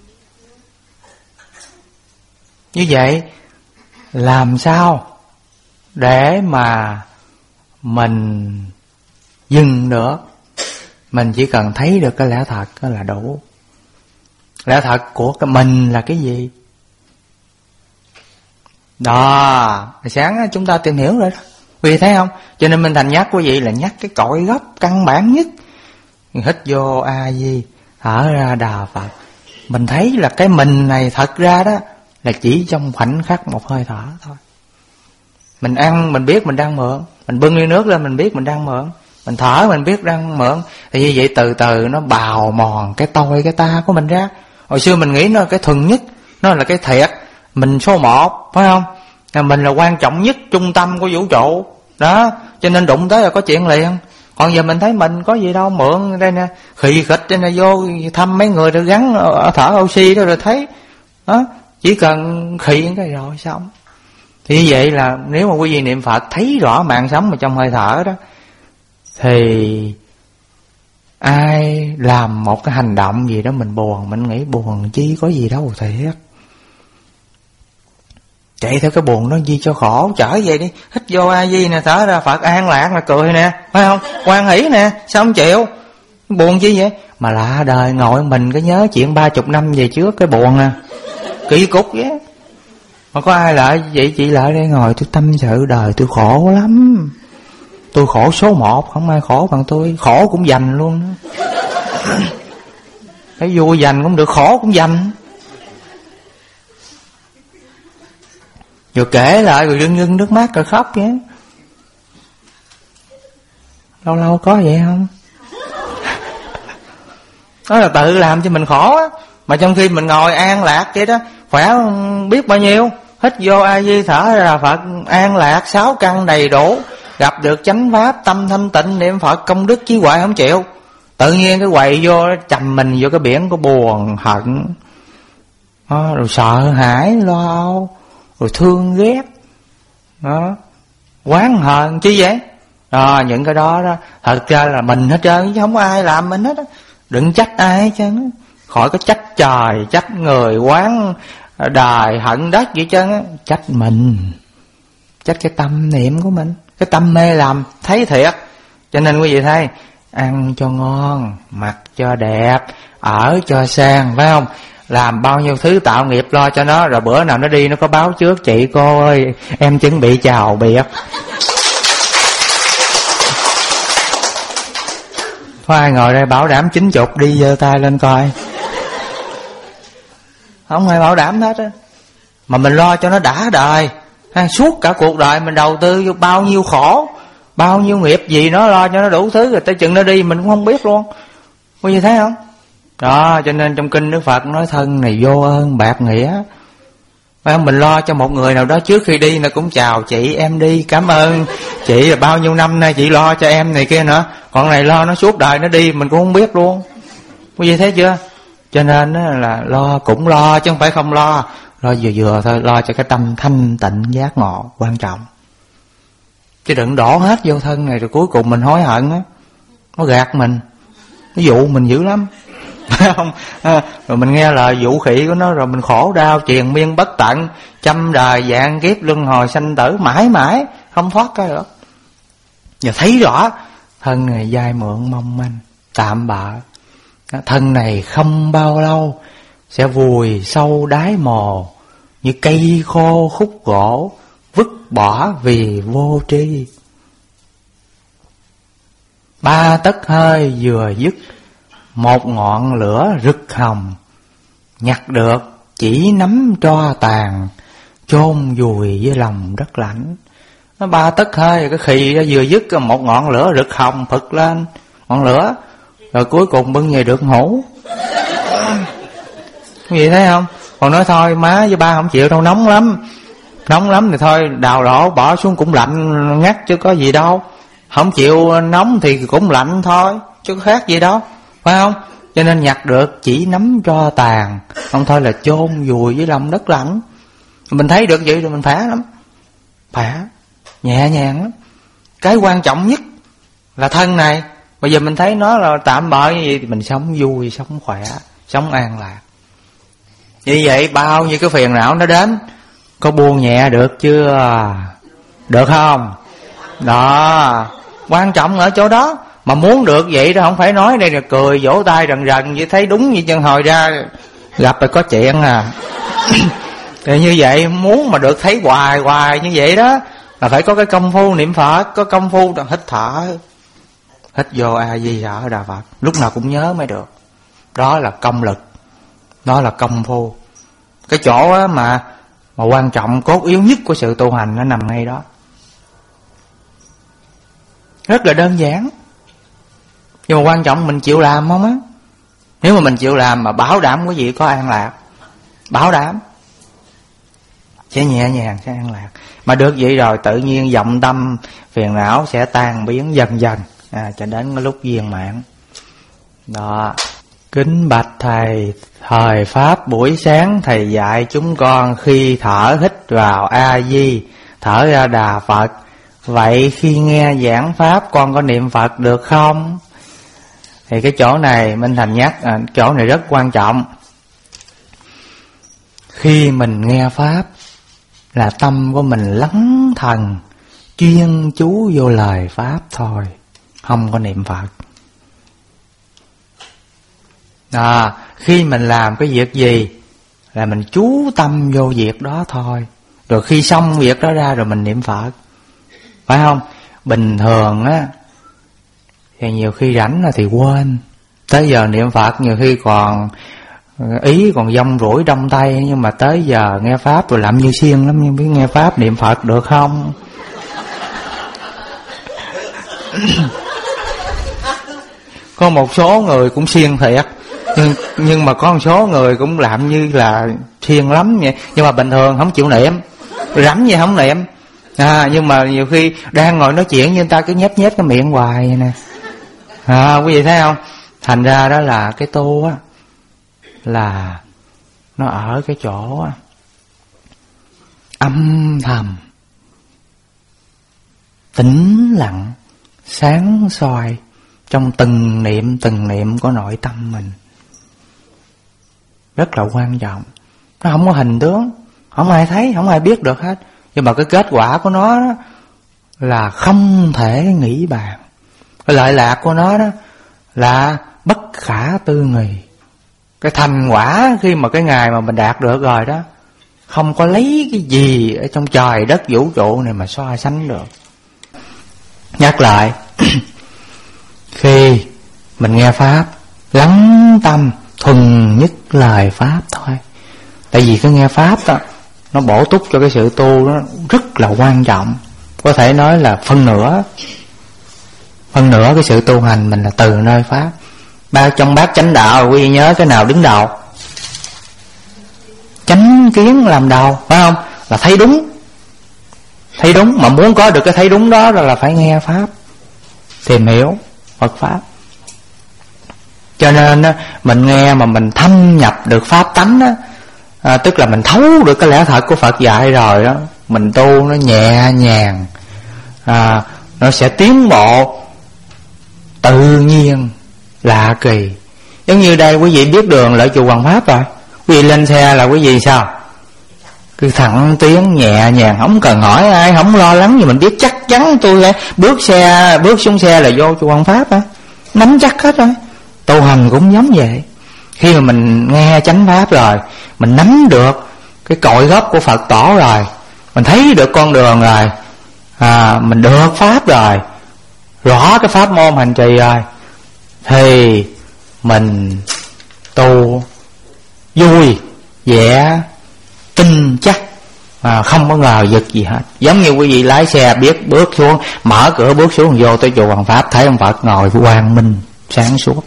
Như vậy làm sao để mà mình dừng được? Mình chỉ cần thấy được cái lẽ thật đó là đủ. Lẽ thật của cái mình là cái gì? Đó, sáng chúng ta tìm hiểu rồi đó. Quý vị thấy không? Cho nên mình thành nhắc quý vị là nhắc cái cội gốc căn bản nhất. Hít vô A Di, thở ra Đà Phật. Mình thấy là cái mình này thật ra đó là chỉ trong khoảnh khắc một hơi thở thôi. Mình ăn mình biết mình đang mượn, mình bưng ly nước lên mình biết mình đang mượn, mình thở mình biết đang mượn. Thì như vậy từ từ nó bào mòn cái tôi cái ta của mình ra. Hồi xưa mình nghĩ nó là cái thuần nhất, nó là cái thiệt, mình số 1, phải không? Mình là quan trọng nhất, trung tâm của vũ trụ đó, cho nên đụng tới là có chuyện liền. Còn giờ mình thấy mình có gì đâu, mượn đây nè, khì khịch đây nè, vô thăm mấy người được gắn thở oxy đó rồi thấy đó, chỉ cần khì cái rồi xong. Thì như vậy là nếu mà quý vị niệm Phật thấy rõ mạng sống ở trong hơi thở đó, thì ai làm một cái hành động gì đó mình buồn, mình nghĩ buồn chi có gì đâu thiệt. Chạy theo cái buồn đó gì cho khổ, trở về đi, hít vô A Di nè, thở ra Phật an lạc là cười nè, phải không? Hoan hỷ nè, sao không chịu? Buồn chi vậy? Mà lạ đời ngồi mình có nhớ chuyện 30 năm về trước cái buồn nè, kỳ cục vậy. Mà có ai lại vậy? Chị lại đây ngồi tôi tâm sự đời tôi khổ lắm, tôi khổ số 1, không ai khổ bằng tôi, khổ cũng dành luôn đó. Cái vui dành cũng được, khổ cũng dành. Rồi kể lại rồi rưng nước mắt rồi khóc vậy. Lâu lâu có vậy không? Đó là tự làm cho mình khổ á. Mà trong khi mình ngồi an lạc vậy đó, khỏe biết bao nhiêu. Hít vô A Di, thở ra Phật, an lạc 6 căn đầy đủ, gặp được chánh pháp, tâm thanh tịnh, niệm Phật công đức chí huệ không chịu. Tự nhiên cái quậy vô chầm mình vô cái biển của buồn hận đó, rồi sợ hãi lo âu, rồi thương ghét đó, oán hờn chứ vậy đó. Những cái đó đó thật ra là mình hết trơn, chứ không có ai làm mình hết đó. Đừng trách ai hết trơn, khỏi có trách trời trách người, oán đời hận đất vậy trơn á. Trách mình, trách cái tâm niệm của mình, cái tâm mê lầm thấy thiệt. Cho nên quý vị thấy, ăn cho ngon, mặc cho đẹp, ở cho sang, phải không? Làm bao nhiêu thứ tạo nghiệp lo cho nó, rồi bữa nào nó đi nó có báo trước, chị cô ơi em chuẩn bị chào biệt. Có ai ngồi đây bảo đảm 90 đi giơ tay lên coi? Không ai bảo đảm hết á. Mà mình lo cho nó đã đời ha, suốt cả cuộc đời mình đầu tư vô bao nhiêu khổ, bao nhiêu nghiệp gì, nó lo cho nó đủ thứ, rồi tới chừng nó đi mình cũng không biết luôn. Có gì thấy không? Đó, cho nên trong kinh Đức Phật nói thân này vô ơn bạc nghĩa. Phải không? Mình lo cho một người nào đó trước khi đi nó cũng chào chị em đi, cảm ơn chị là bao nhiêu năm nay chị lo cho em này kia nữa. Còn này lo nó suốt đời nó đi mình cũng không biết luôn. Có gì thấy chưa? Cho nên là lo cũng lo chứ không phải không lo. Lo vừa vừa thôi, lo cho cái tâm thanh tịnh giác ngộ quan trọng. chứ đừng đổ hết vô thân này rồi cuối cùng mình hối hận á, nó gạt mình, nó dụ mình dữ lắm. Phải không? Rồi mình nghe lời dụ khỉ của nó rồi mình khổ đau triền miên bất tận, trăm đời vạn kiếp luân hồi sanh tử, mãi mãi không thoát cái được. Giờ thấy rõ thân này dai mượn mong manh tạm bợ, thân này không bao lâu sẽ vùi sâu đáy mồ, như cây khô khúc gỗ vứt bỏ vì vô tri. 3 tấc hơi vừa dứt, một ngọn lửa rực hồng, nhặt được chỉ nắm tro tàn, chôn vùi với lòng đất lạnh. Nó 3 tấc hơi, cái khì đó vừa dứt một ngọn lửa rực hồng phực lên ngọn lửa, rồi cuối cùng bưng về được hũ. Cái gì thấy không? Còn nói thôi má với ba không chịu đâu, nóng lắm thì thôi đào đổ bỏ xuống cũng lạnh ngắt chứ có gì đâu. Không chịu nóng thì cũng lạnh thôi chứ có khác gì đâu, phải không? Cho nên nhặt được chỉ nắm tro tàn, không thôi là chôn vùi với lòng đất lạnh. Mình thấy được vậy rồi mình khỏe lắm, khỏe nhẹ nhàng lắm. Cái quan trọng nhất là thân này. Bây giờ mình thấy nó là tạm bợ như vậy thì mình sống vui, sống khỏe, sống an lạc. Như vậy bao nhiêu cái phiền não nó đến, có buông nhẹ được chưa? Được không? Đó, quan trọng ở chỗ đó. Mà muốn được vậy đó, không phải nói đây là cười vỗ tay rần rần vậy thấy đúng như chân hồi ra gặp rồi có chuyện à. Thì như vậy muốn mà được thấy hoài như vậy đó là phải có cái công phu niệm Phật, có công phu hít thở, hít vô A Di Đà Đà Phật, lúc nào cũng nhớ mới được. Đó là công lực, đó là công phu. Cái chỗ mà quan trọng cốt yếu nhất của sự tu hành nó nằm ngay đó. Rất là đơn giản, nhưng mà quan trọng mình chịu làm không á. Nếu mà mình chịu làm mà bảo đảm quý vị có an lạc, bảo đảm sẽ nhẹ nhàng, sẽ an lạc. Mà được vậy rồi tự nhiên vọng tâm phiền não sẽ tan biến dần dần cho đến cái lúc viên mãn. Đó. Kính bạch thầy, thời pháp buổi sáng thầy dạy chúng con khi thở hít vào A Di, thở ra Đà Phật. Vậy khi nghe giảng pháp con có niệm Phật được không? Thì cái chỗ này Minh Thành nhắc, chỗ này rất quan trọng. Khi mình nghe pháp là tâm của mình lắng thần, chuyên chú vô lời pháp thôi, không có niệm Phật. Khi mình làm cái việc gì là mình chú tâm vô việc đó thôi. Rồi khi xong việc đó ra rồi mình niệm Phật, phải không? Bình thường á thì nhiều khi rảnh thì quên, tới giờ niệm Phật nhiều khi còn ý còn dông rủi đông tay. Nhưng mà tới giờ nghe pháp rồi làm như siêng lắm, nhưng biết nghe pháp niệm Phật được không? Có một số người cũng siêng thiệt, nhưng mà có một số người cũng làm như là siêng lắm vậy. Nhưng mà bình thường không chịu niệm, rảnh gì không niệm. Nhưng mà nhiều khi đang ngồi nói chuyện với người ta cứ nhếch cái miệng hoài vậy nè. Quý vị thấy không? Thành ra đó là cái tu á, là nó ở cái chỗ á, âm thầm, tĩnh lặng, sáng soi trong từng niệm của nội tâm mình. Rất là quan trọng. Nó không có hình tướng, không ai thấy, không ai biết được hết. Nhưng mà cái kết quả của nó đó là không thể nghĩ bàn. Cái lợi lạc của nó đó là bất khả tư nghì. Cái thành quả khi mà cái ngày mà mình đạt được rồi đó, không có lấy cái gì ở trong trời đất vũ trụ này mà so sánh được. Nhắc lại, khi mình nghe pháp, lắng tâm, thuần nhất lời pháp thôi. Tại vì cái nghe pháp đó, nó bổ túc cho cái sự tu đó rất là quan trọng. Có thể nói là phân nửa cái sự tu hành mình là từ nơi pháp. Trong bát chánh đạo quý vị nhớ cái nào đứng đầu? Chánh kiến làm đầu, phải không? Là thấy đúng. Thấy đúng, mà muốn có được cái thấy đúng đó là phải nghe pháp, tìm hiểu Phật pháp. Cho nên mình nghe mà mình thâm nhập được pháp tánh đó, tức là mình thấu được cái lẽ thật của Phật dạy rồi đó, mình tu nó nhẹ nhàng, nó sẽ tiến bộ tự nhiên lạ kỳ. Giống như đây quý vị biết đường lại chùa Hoàng Pháp rồi, quý vị lên xe là quý vị sao? Cứ thẳng tiến nhẹ nhàng, không cần hỏi ai, không lo lắng gì, mình biết chắc chắn tôi bước xuống xe là vô chùa Hoàng Pháp á, nắm chắc hết rồi. Tu hành cũng giống vậy. Khi mà mình nghe chánh pháp rồi, mình nắm được cái cội gốc của Phật tổ rồi, mình thấy được con đường rồi, mình được pháp rồi, rõ cái pháp môn hành trì rồi, thì mình tu vui vẻ tin chắc, không có ngờ vực gì hết. Giống như quý vị lái xe biết bước xuống, mở cửa bước xuống vô tới chùa Hoàng Pháp, thấy ông Phật ngồi quang minh sáng suốt,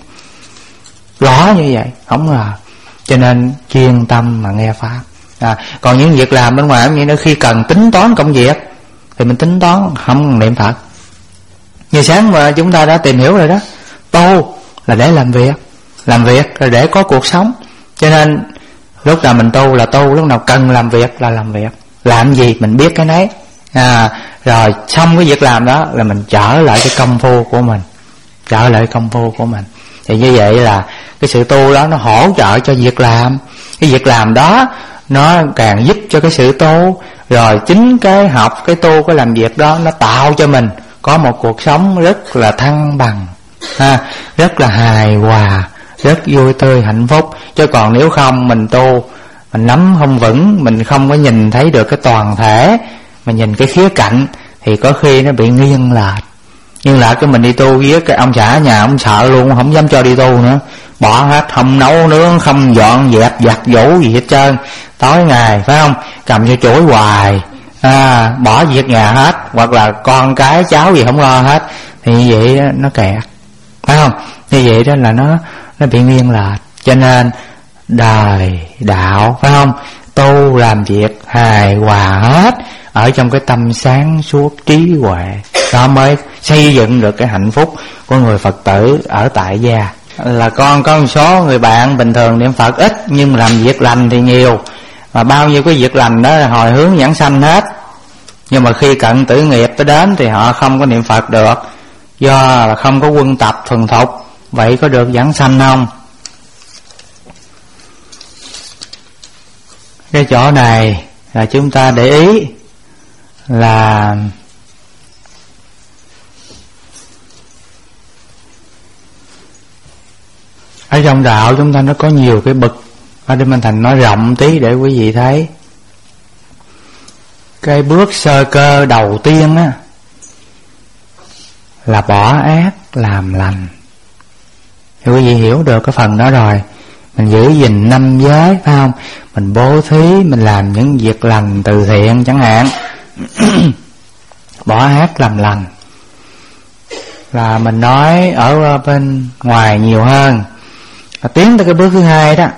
rõ như vậy, không ngờ. Cho nên chuyên tâm mà nghe pháp. Còn những việc làm bên ngoài như nó khi cần tính toán công việc thì mình tính toán, không niệm Phật. Như sáng mà chúng ta đã tìm hiểu rồi đó, tu là để làm việc là để có cuộc sống. Cho nên lúc nào mình tu là tu, lúc nào cần làm việc là làm việc. Làm gì mình biết cái nấy. Rồi xong cái việc làm đó là mình trở lại cái công phu của mình. Thì như vậy là cái sự tu đó nó hỗ trợ cho việc làm. Cái việc làm đó nó càng giúp cho cái sự tu. Rồi chính cái học, cái tu, cái làm việc đó nó tạo cho mình có một cuộc sống rất là thăng bằng, rất là hài hòa, rất vui tươi hạnh phúc. Chứ còn nếu không mình tu, mình nắm không vững, mình không có nhìn thấy được cái toàn thể, mà nhìn cái khía cạnh thì có khi nó bị nghiêng lệch. Nhưng lại cái mình đi tu với cái ông xã nhà, ông sợ luôn, không dám cho đi tu nữa, bỏ hết, không nấu nướng, không dọn dẹp giặt giũ gì hết trơn. Tối ngày phải không, cầm cho chuỗi hoài, bỏ việc nhà hết, hoặc là con cái cháu gì không lo hết, thì như vậy đó, nó kẹt, phải không? Như vậy đó là nó bị nghiêng lệch. Cho nên đời đạo, phải không, tu làm việc hài hòa hết ở trong cái tâm sáng suốt trí huệ, đó mới xây dựng được cái hạnh phúc của người Phật tử ở tại gia. Là con có một số người bạn bình thường niệm Phật ít nhưng làm việc lành thì nhiều, mà bao nhiêu cái việc lành đó là hồi hướng giảng sanh hết. Nhưng mà khi cận tử nghiệp tới đến thì họ không có niệm Phật được, do là không có quân tập thuần thục. Vậy có được giảng sanh không? Cái chỗ này là chúng ta để ý là ở trong đạo chúng ta nó có nhiều cái bậc. Ở đây mình thành nói rộng tí để quý vị thấy. Cái bước sơ cơ đầu tiên á là bỏ ác làm lành. Thì quý vị hiểu được cái phần đó rồi. Mình giữ gìn 5 giới, phải không? Mình bố thí, mình làm những việc lành từ thiện chẳng hạn. Bỏ ác làm lành là mình nói ở bên ngoài nhiều hơn. Và tiến tới cái bước thứ hai đó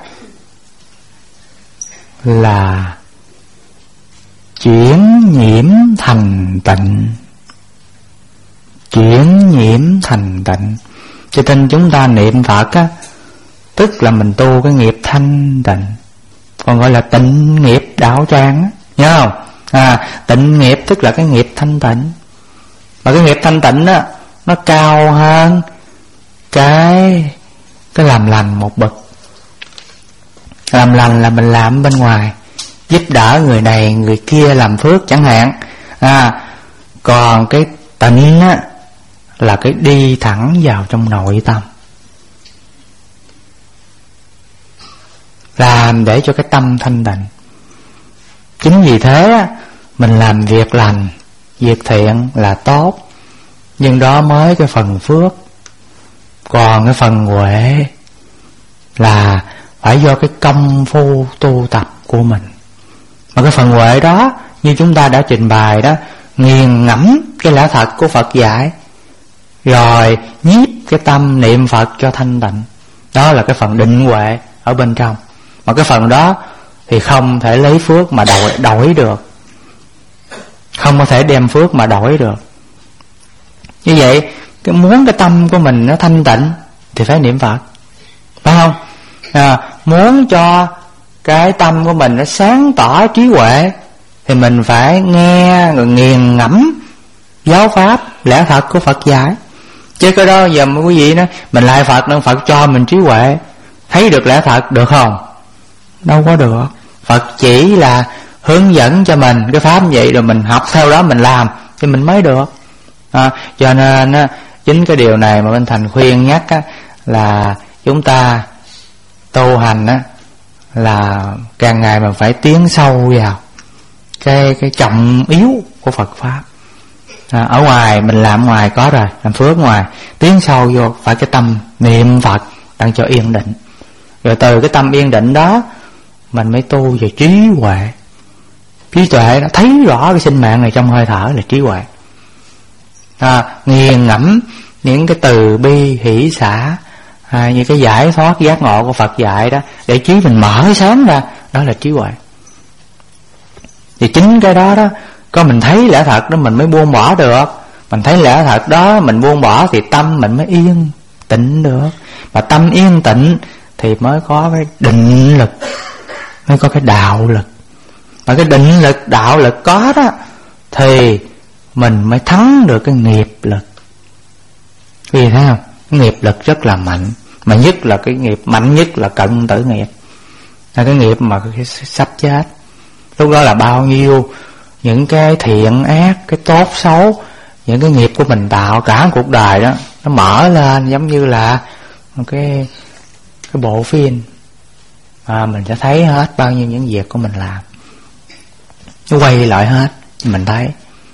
là chuyển nhiễm thành tịnh. Chuyển nhiễm thành tịnh. Cho nên chúng ta niệm Phật á, tức là mình tu cái nghiệp thanh tịnh, còn gọi là tịnh nghiệp đạo tràng á, nhớ không? Tịnh nghiệp tức là cái nghiệp thanh tịnh. Mà cái nghiệp thanh tịnh á, nó cao hơn cái làm lành một bậc. Làm lành là mình làm bên ngoài, giúp đỡ người này người kia làm phước chẳng hạn. Còn cái tịnh á là cái đi thẳng vào trong nội tâm, làm để cho cái tâm thanh tịnh. Chính vì thế mình làm việc lành, việc thiện là tốt, nhưng đó mới cái phần phước. Còn cái phần huệ là phải do cái công phu tu tập của mình. Mà cái phần huệ đó như chúng ta đã trình bày đó, nghiền ngẫm cái lẽ thật của Phật dạy, rồi nhiếp cái tâm niệm Phật cho thanh tịnh. Đó là cái phần định huệ ở bên trong. Mà cái phần đó thì không thể lấy phước mà đổi được, không có thể đem phước mà đổi được. Như vậy muốn cái tâm của mình nó thanh tịnh thì phải niệm Phật, phải không? Muốn cho cái tâm của mình nó sáng tỏ trí huệ thì mình phải nghe rồi nghiền ngẫm giáo pháp, lẽ thật của Phật dạy. Chứ cái đó giờ quý vị nói mình lại Phật nên Phật cho mình trí huệ, thấy được lẽ thật được không? Đâu có được. Phật chỉ là hướng dẫn cho mình cái pháp như vậy, rồi mình học theo đó mình làm thì mình mới được. Cho nên chính cái điều này mà bên Thành khuyên nhắc là chúng ta tu hành là càng ngày mình phải tiến sâu vào cái trọng yếu của Phật pháp. Ở ngoài mình làm ngoài có rồi, làm phước ngoài, tiến sâu vô phải cái tâm niệm Phật đang cho yên định. Rồi từ cái tâm yên định đó mình mới tu về trí huệ. Trí tuệ nó thấy rõ cái sinh mạng này trong hơi thở là trí huệ. Nghiền ngẫm những cái từ bi hỷ xả, những cái giải thoát giác ngộ của Phật dạy đó, để trí mình mở sáng ra, đó là trí huệ. Thì chính cái đó đó, có mình thấy lẽ thật đó mình mới buông bỏ được. Mình thấy lẽ thật đó mình buông bỏ thì tâm mình mới yên tịnh được. Mà tâm yên tịnh thì mới có cái định lực, mới có cái đạo lực. Mà cái định lực, đạo lực có đó thì mình mới thắng được cái nghiệp lực. Vì thấy không? Cái nghiệp lực rất là mạnh. Mà nhất là cái nghiệp mạnh nhất là cận tử nghiệp, là cái nghiệp mà cái sắp chết. Lúc đó là bao nhiêu những cái thiện ác, cái tốt xấu, những cái nghiệp của mình tạo cả cuộc đời đó, nó mở lên giống như là một cái bộ phim mà mình sẽ thấy hết bao nhiêu những việc của mình làm, nó quay lại hết mình thấy.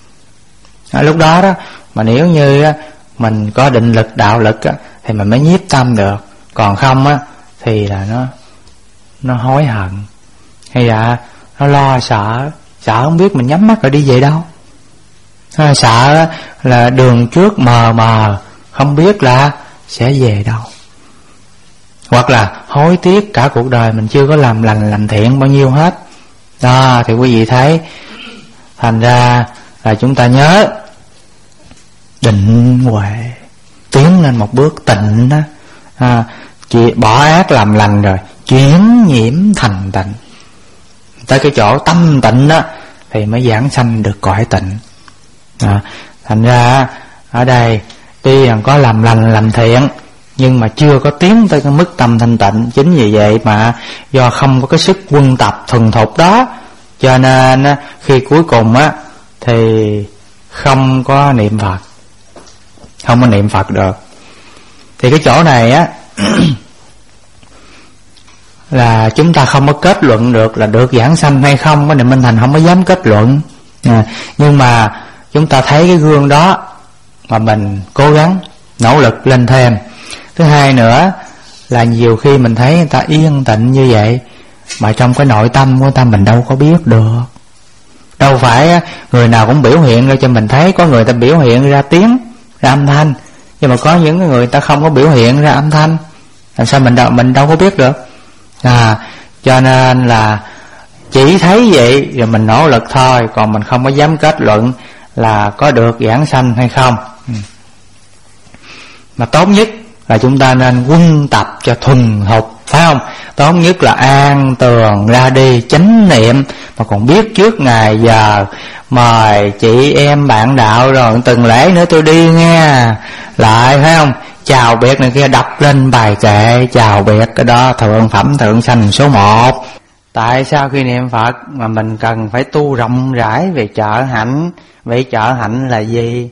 Lúc đó đó mà nếu như mình có định lực, đạo lực thì mình mới nhiếp tâm được. Còn không thì là nó hối hận, hay là nó lo sợ không biết mình nhắm mắt rồi đi về đâu, sợ là đường trước mờ mờ không biết là sẽ về đâu, hoặc là hối tiếc cả cuộc đời mình chưa có làm lành làm thiện bao nhiêu hết. Đó thì quý vị thấy, thành ra là chúng ta nhớ định huệ, tiến lên một bước tịnh đó, chỉ bỏ ác làm lành rồi chuyển nhiễm thành tịnh. Tới cái chỗ tâm tịnh đó thì mới giảng sanh được cõi tịnh. Thành ra ở đây tuy rằng có làm lành làm thiện nhưng mà chưa có tiến tới cái mức tâm thanh tịnh. Chính vì vậy mà do không có cái sức quân tập thuần thục đó, cho nên khi cuối cùng thì không có niệm Phật, không có niệm Phật được. Thì cái chỗ này là chúng ta không có kết luận được là được giảng sanh hay không. Cái này Minh Thành không có dám kết luận, nhưng mà chúng ta thấy cái gương đó mà mình cố gắng nỗ lực lên thêm. Thứ hai nữa là nhiều khi mình thấy người ta yên tịnh như vậy mà trong cái nội tâm của người ta mình đâu có biết được. Đâu phải người nào cũng biểu hiện ra cho mình thấy. Có người ta biểu hiện ra tiếng, ra âm thanh, nhưng mà có những người ta không có biểu hiện ra âm thanh, làm sao mình đâu có biết được. Cho nên là chỉ thấy vậy rồi mình nỗ lực thôi, còn mình không có dám kết luận là có được giảng sanh hay không. Mà tốt nhất là chúng ta nên quân tập cho thuần thục, phải không? Tốt nhất là an tường ra đi, chánh niệm, mà còn biết trước ngày giờ mời chị em bạn đạo rồi từng lễ nữa tôi đi nghe lại, phải không? Chào biệt này kia, đọc lên bài kệ chào biệt, cái đó thượng phẩm thượng sanh số 1. Tại sao khi niệm Phật mà mình cần phải tu rộng rãi về trợ hạnh? Vậy trợ hạnh là gì?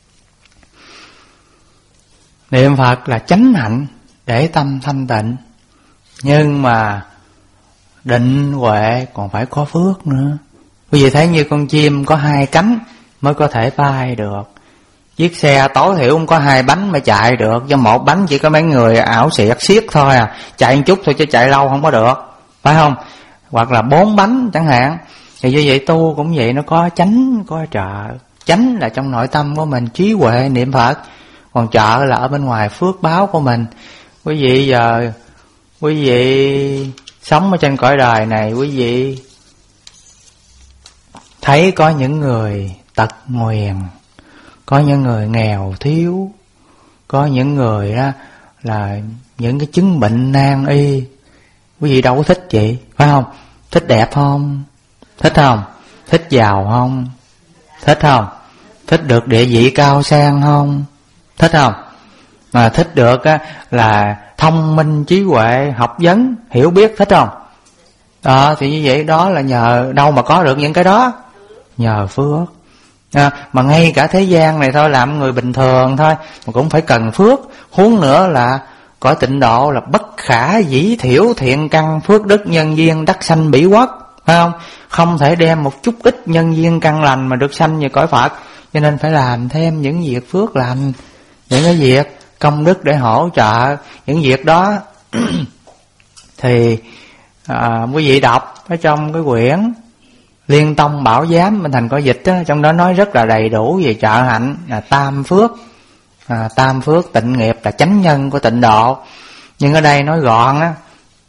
Niệm Phật là chánh hạnh để tâm thanh tịnh, nhưng mà định huệ còn phải có phước nữa. Quý vị thấy như con chim có 2 cánh mới có thể bay được. Chiếc xe tối thiểu cũng có 2 bánh mới chạy được, do 1 bánh chỉ có mấy người ảo xiết thôi chạy một chút thôi chứ chạy lâu không có được, phải không? Hoặc là 4 bánh chẳng hạn. Thì như vậy tu cũng vậy, nó có chánh có trợ. Chánh là trong nội tâm của mình, trí huệ niệm Phật. Còn trợ là ở bên ngoài phước báo của mình. Quý vị giờ quý vị sống ở trên cõi đời này, quý vị thấy có những người tật nguyền, có những người nghèo thiếu, có những người đó là những cái chứng bệnh nan y. Quý vị đâu có thích vậy, phải không? Thích đẹp không? Thích không? Thích giàu không? Thích không? Thích được địa vị cao sang không? Thích không? Mà thích được á là thông minh trí huệ, học vấn, hiểu biết, thích không? Đó, thì như vậy đó là nhờ đâu mà có được những cái đó? Nhờ phước. Mà ngay cả thế gian này thôi, làm người bình thường thôi mà cũng phải cần phước. Huống nữa là cõi tịnh độ là bất khả dĩ thiểu thiện căn phước đức nhân duyên đắc sanh bỉ quốc, phải không? Không thể đem một chút ít nhân duyên căn lành mà được sanh về cõi Phật. Cho nên phải làm thêm những việc phước lành, những cái việc công đức để hỗ trợ. Những việc đó thì quý vị đọc ở trong cái quyển Liên Tông Bảo Giám bên Thành có dịch đó, trong đó nói rất là đầy đủ về trợ hạnh, là tam phước. Tam phước tịnh nghiệp là chánh nhân của tịnh độ. Nhưng ở đây nói gọn á,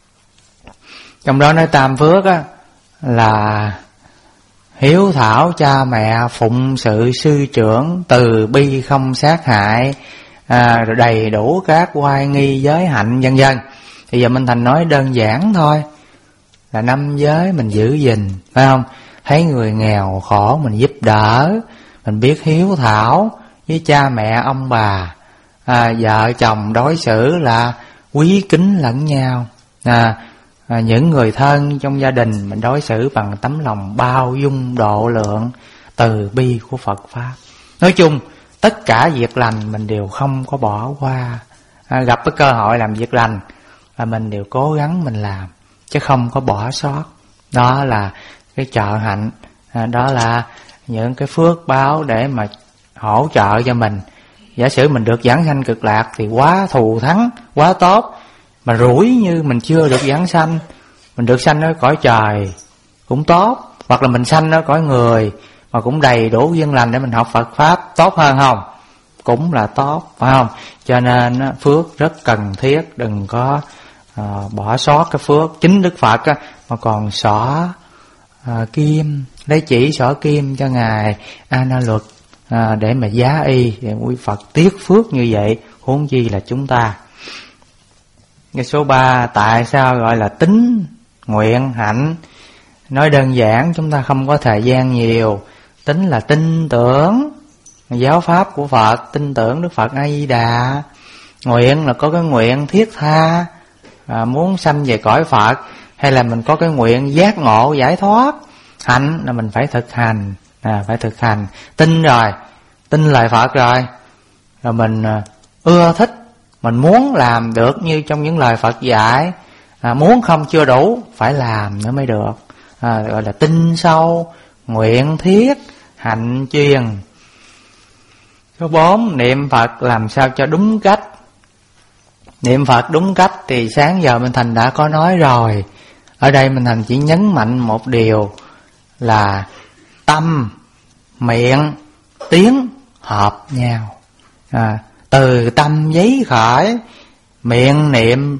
trong đó nói tam phước á là hiếu thảo cha mẹ, phụng sự sư trưởng, từ bi không sát hại, rồi đầy đủ các oai nghi giới hạnh vân vân. Thì giờ Minh Thành nói đơn giản thôi, là 5 giới mình giữ gìn, phải không? Thấy người nghèo khổ mình giúp đỡ, mình biết hiếu thảo với cha mẹ ông bà, vợ chồng đối xử là quý kính lẫn nhau, những người thân trong gia đình mình đối xử bằng tấm lòng bao dung độ lượng, từ bi của Phật Pháp. Nói chung tất cả việc lành mình đều không có bỏ qua. Gặp cái cơ hội làm việc lành là mình đều cố gắng mình làm, chứ không có bỏ sót. Đó là cái trợ hạnh, đó là những cái phước báo để mà hỗ trợ cho mình. Giả sử mình được giảng sanh cực lạc thì quá thù thắng, quá tốt. Mà rủi như mình chưa được giảng sanh, mình được sanh ở cõi trời cũng tốt, hoặc là mình sanh ở cõi người mà cũng đầy đủ duyên lành để mình học Phật Pháp, tốt hơn không? Cũng là tốt, phải không? Cho nên phước rất cần thiết, đừng có bỏ sót cái phước. Chính Đức Phật mà còn xỏ kim, lấy chỉ xỏ kim cho Ngài A Na Luật để mà giá y, để quý Phật tiếc phước như vậy, huống chi là chúng ta. Cái số 3, tại sao gọi là tín nguyện hạnh? Nói đơn giản, chúng ta không có thời gian nhiều. Tín là tin tưởng giáo pháp của Phật, tin tưởng Đức Phật A Di Đà. Nguyện là có cái nguyện thiết tha, muốn sanh về cõi Phật, hay là mình có cái nguyện giác ngộ giải thoát. Hạnh là mình phải thực hành, phải thực hành. Tin rồi, tin lời Phật rồi mình ưa thích, mình muốn làm được như trong những lời Phật dạy. Muốn không chưa đủ, phải làm nữa mới được. Gọi là tin sâu, nguyện thiết, hạnh chuyên. Số 4, niệm Phật làm sao cho đúng cách. Niệm Phật đúng cách thì sáng giờ Minh Thành đã có nói rồi. Ở đây Minh Thành chỉ nhấn mạnh một điều là tâm, miệng, tiếng hợp nhau. Từ tâm giấy khởi, miệng niệm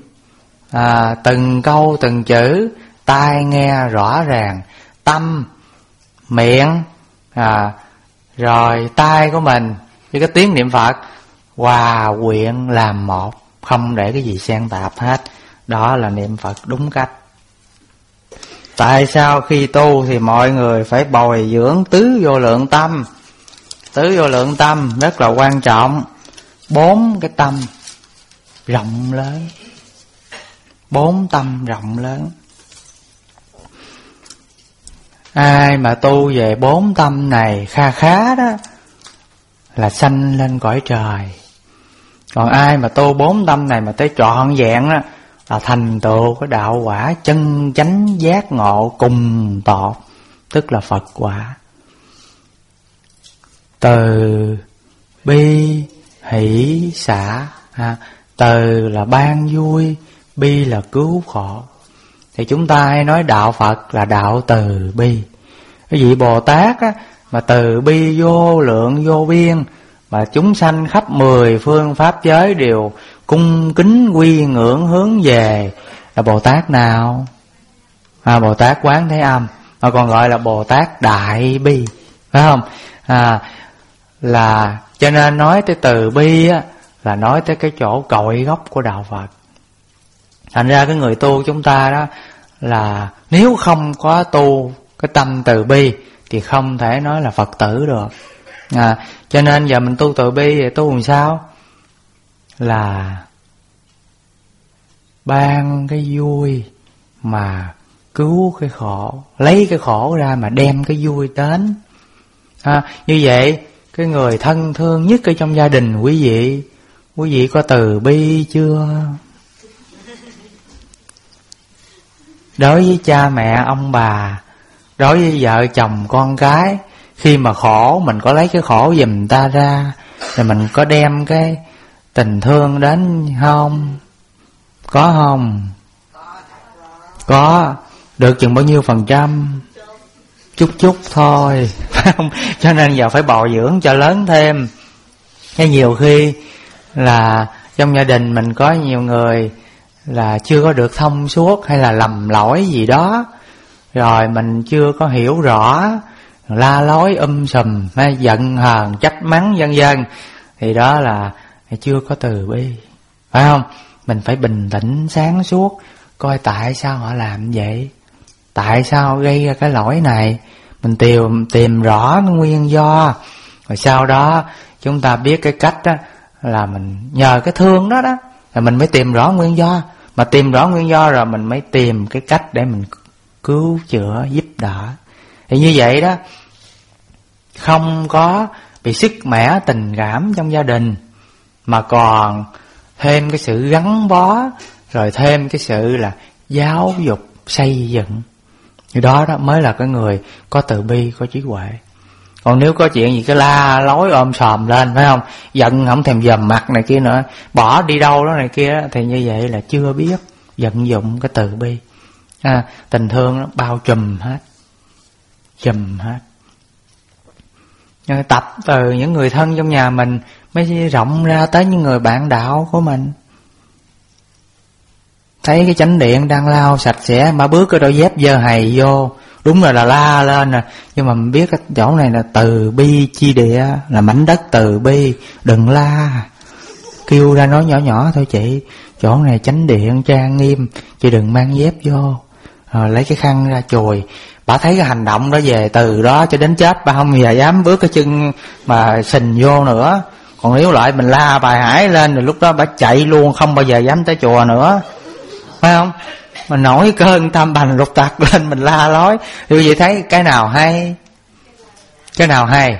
từng câu từng chữ, tai nghe rõ ràng. Tâm, miệng, rồi tai của mình với cái tiếng niệm Phật hòa quyện làm một, không để cái gì xen tạp hết. Đó là niệm Phật đúng cách. Tại sao khi tu thì mọi người phải bồi dưỡng tứ vô lượng tâm? Tứ vô lượng tâm rất là quan trọng. 4 cái tâm rộng lớn, 4 tâm rộng lớn. Ai mà tu về 4 tâm này khá đó là sanh lên cõi trời. Còn ai mà tu 4 tâm này mà tới trọn vẹn đó là thành tựu cái đạo quả chân chánh giác ngộ cùng tột, tức là Phật quả. Từ bi hỷ xả, từ là ban vui, bi là cứu khổ. Thì chúng ta hay nói đạo Phật là đạo từ bi. Cái vị Bồ Tát mà từ bi vô lượng vô biên, mà chúng sanh khắp 10 phương pháp giới đều cung kính quy ngưỡng hướng về, là Bồ Tát nào? Bồ Tát Quán Thế Âm, mà còn gọi là Bồ Tát Đại Bi, phải không? Là cho nên nói tới từ bi là nói tới cái chỗ cội gốc của đạo Phật. Thành ra cái người tu chúng ta đó là nếu không có tu cái tâm từ bi thì không thể nói là Phật tử được. Cho nên giờ mình tu từ bi thì tu làm sao? Là ban cái vui mà cứu cái khổ, lấy cái khổ ra mà đem cái vui đến. Như vậy cái người thân thương nhất ở trong gia đình quý vị có từ bi chưa? Đối với cha mẹ ông bà, đối với vợ chồng con cái, khi mà khổ mình có lấy cái khổ giùm ta ra, rồi mình có đem cái tình thương đến không? Có không? Có. Được chừng bao nhiêu %? Chút thôi, phải không? Cho nên giờ phải bồi dưỡng cho lớn thêm. Hay nhiều khi là trong gia đình mình có nhiều người là chưa có được thông suốt, hay là lầm lỗi gì đó, rồi mình chưa có hiểu rõ, la lối sùm, hay giận hờn trách mắng vân vân, thì đó là chưa có từ bi, phải không? Mình phải bình tĩnh sáng suốt, coi tại sao họ làm vậy, tại sao gây ra cái lỗi này, mình tìm rõ cái nguyên do, rồi sau đó chúng ta biết cái cách đó là mình nhờ cái thương đó là mình mới tìm rõ nguyên do, mà tìm rõ nguyên do rồi mình mới tìm cái cách để mình cứu chữa giúp đỡ. Thì như vậy đó, không có bị sức mẻ tình cảm trong gia đình, mà còn thêm cái sự gắn bó, rồi thêm cái sự là giáo dục xây dựng. Thì đó mới là cái người có từ bi, có trí huệ. Còn nếu có chuyện gì cái la lối sòm lên, phải không, giận không thèm dòm mặt này kia nữa, bỏ đi đâu đó này kia đó, thì như vậy là chưa biết vận dụng cái từ bi. Tình thương nó bao trùm hết. Tập từ những người thân trong nhà mình mới rộng ra tới những người bạn đạo của mình. Thấy cái chánh điện đang lau sạch sẽ, mà bước cái đôi dép dơ hầy vô, đúng là la lên nè. Nhưng mà mình biết cái chỗ này là từ bi chi địa, là mảnh đất từ bi, đừng la. Kêu ra nói nhỏ thôi chị, chỗ này chánh điện trang nghiêm, chị đừng mang dép vô. Rồi lấy cái khăn ra chùi. Bà thấy cái hành động đó về từ đó cho đến chết, bà không bao dám bước cái chân mà sình vô nữa. Còn nếu lại mình la bài hải lên, rồi lúc đó bà chạy luôn, không bao giờ dám tới chùa nữa, phải không? Mình nổi cơn tam bành lục tặc lên, mình la lối. Thì bây giờ thấy cái nào hay? Cái nào hay?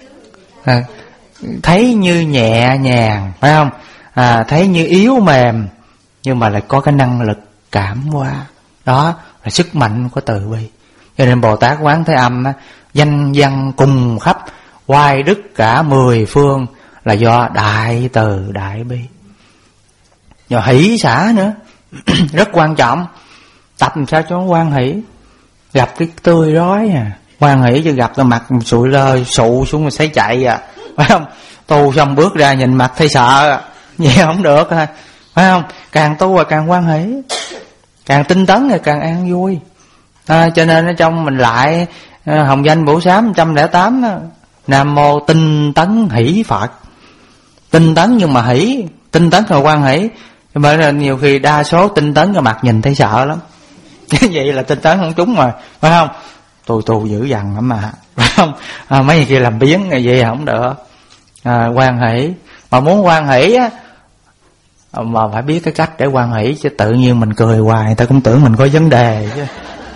Thấy như nhẹ nhàng, phải không? Thấy như yếu mềm, nhưng mà lại có cái năng lực cảm hóa. Đó là sức mạnh của từ bi. Cho nên Bồ Tát Quán Thế Âm danh văn cùng khắp, oai đức cả 10 phương, là do đại từ đại bi. Rồi hỷ xả nữa rất quan trọng. Tập làm sao cho nó hoan hỷ. Gặp cái tươi rói hoan hỷ, chứ gặp cái mặt sụi lơ sụ xuống rồi thấy chạy phải không? Tu xong bước ra nhìn mặt thấy sợ, vậy không được phải không? Càng tu là càng hoan hỷ, càng tinh tấn là càng an vui. Cho nên ở trong mình lại Hồng Danh Bổ Sám 108 đó, Nam Mô Tinh Tấn Hỷ Phật. Tinh tấn nhưng mà hỷ, tinh tấn rồi hoan hỷ. Bởi nên nhiều khi đa số tinh tấn cái mặt nhìn thấy sợ lắm. Vậy là tinh tấn không trúng rồi, phải không? Tu dữ dằn lắm mà, phải không? Mấy người kia làm biến vậy không được. Hoan hỷ, mà muốn hoan hỷ á, mà phải biết cái cách để hoan hỷ, chứ tự nhiên mình cười hoài người ta cũng tưởng mình có vấn đề chứ.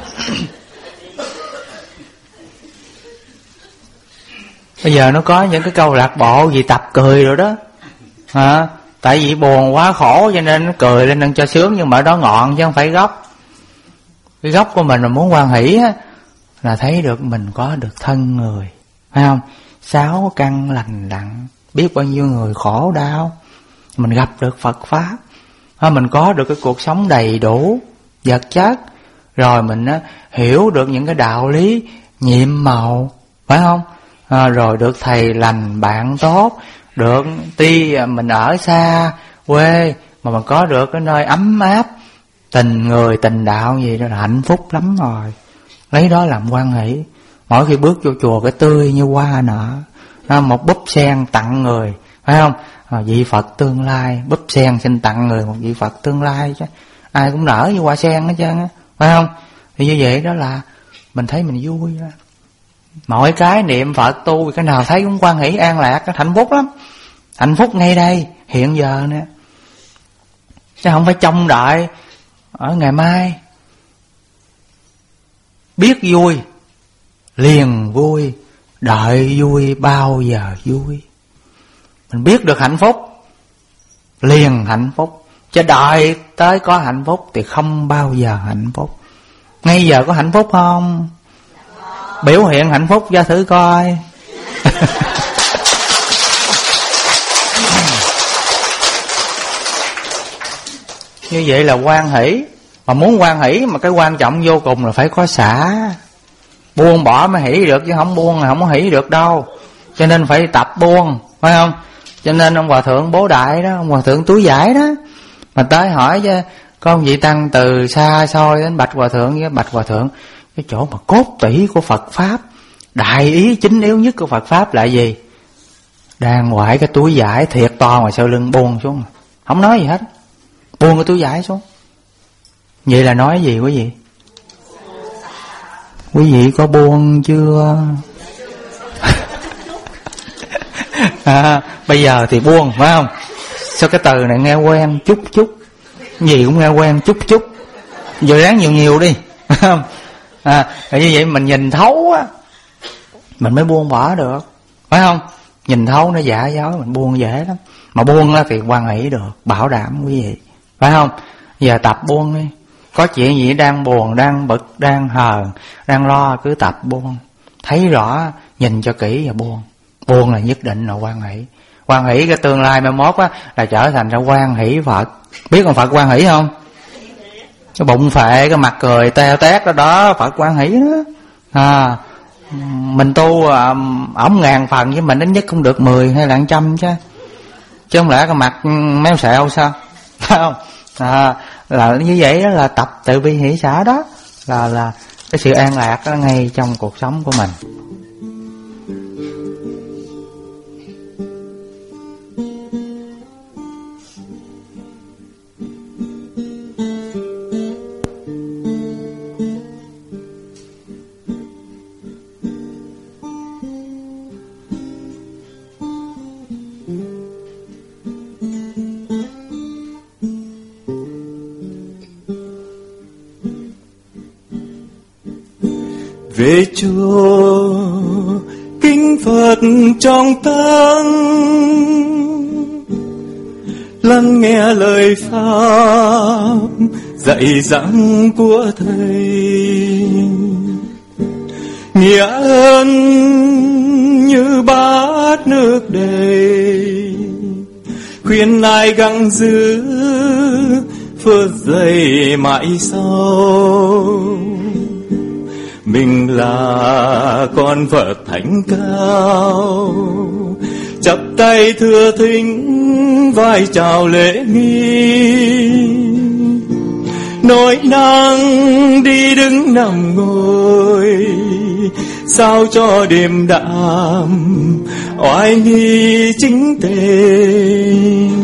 Bây giờ nó có những cái câu lạc bộ gì tập cười rồi đó, tại vì buồn quá khổ cho nên nó cười lên nâng cho sướng, nhưng mà đó ngọn chứ không phải gốc. Cái gốc của mình là muốn hoan hỷ á, là thấy được mình có được thân người, phải không? 6 căn lành lặn, biết bao nhiêu người khổ đau, mình gặp được Phật Pháp, mình có được cái cuộc sống đầy đủ vật chất, rồi mình hiểu được những cái đạo lý nhiệm màu, phải không? Rồi được thầy lành bạn tốt, được tuy mình ở xa quê mà mình có được cái nơi ấm áp, tình người tình đạo gì đó là hạnh phúc lắm rồi. Lấy đó làm hoan hỷ. Mỗi khi bước vô chùa cái tươi như hoa nở, một búp sen tặng người, phải không? Vị Phật tương lai, búp sen xin tặng người một vị Phật tương lai chứ. Ai cũng nở như hoa sen hết trơn á, phải không? Thì như vậy đó là mình thấy mình vui đó. Mọi cái niệm Phật tu cái nào thấy cũng hoan hỷ an lạc, cái hạnh phúc lắm. Hạnh phúc ngay đây hiện giờ nè, chứ không phải trông đợi ở ngày mai. Biết vui liền vui, đợi vui bao giờ vui. Mình biết được hạnh phúc liền hạnh phúc, chứ đợi tới có hạnh phúc thì không bao giờ hạnh phúc. Ngay giờ có hạnh phúc không? Biểu hiện hạnh phúc ra thử coi. Như vậy là hoan hỷ. Mà muốn hoan hỷ mà cái quan trọng vô cùng là phải có xả. Buông bỏ mới hỷ được, chứ không buông là không có hỷ được đâu. Cho nên phải tập buông, phải không? Cho nên ông Hòa Thượng Bố Đại đó, ông Hòa Thượng Túi Giải đó, mà tới hỏi chứ có ông vị tăng từ xa xôi đến bạch Hòa Thượng với bạch Hòa Thượng, cái chỗ mà cốt tủy của Phật Pháp, đại ý chính yếu nhất của Phật Pháp là gì? Đang quải cái túi vải thiệt to ngoài sau lưng buông xuống, không nói gì hết, buông cái túi vải xuống. Vậy là nói gì quý vị? Quý vị có buông chưa? Bây giờ thì buông, phải không? Sao cái từ này nghe quen chút chút, gì cũng nghe quen chút chút, giờ ráng nhiều nhiều đi, phải không? Như vậy mình nhìn thấu á, mình mới buông bỏ được, phải không? Nhìn thấu nó giả dối, mình buông dễ lắm. Mà buông á thì hoan hỷ được, bảo đảm quý vị, phải không? Giờ tập buông đi. Có chuyện gì đang buồn, đang bực, đang hờn, đang lo, cứ tập buông. Thấy rõ, nhìn cho kỹ và buông. Buông là nhất định là hoan hỷ. Hoan hỷ cái tương lai mai mốt á là trở thành ra hoan hỷ Phật. Biết con Phật hoan hỷ không? Cái bụng phệ, cái mặt cười teo tét đó đó, Phật hoan hỷ đó. Mình tu ổng 1000 phần với mình ít nhất cũng được 10 hay là 100 chứ. Chứ không lẽ cái mặt méo xẹo sao? Phải không? Là như vậy đó, là tập từ bi hỷ xả đó, là cái sự an lạc đó ngay trong cuộc sống của mình. Về chùa kính Phật trong tăng, lắng nghe lời Pháp dạy dặn của Thầy. Nghĩa ơn như bát nước đầy, khuyên ai gắng giữ phước dày mãi sau. Mình là con Phật thánh cao, chắp tay thưa thính vai chào lễ nghi. Nói năng đi đứng nằm ngồi, sao cho điềm đạm oai nghi chính tề.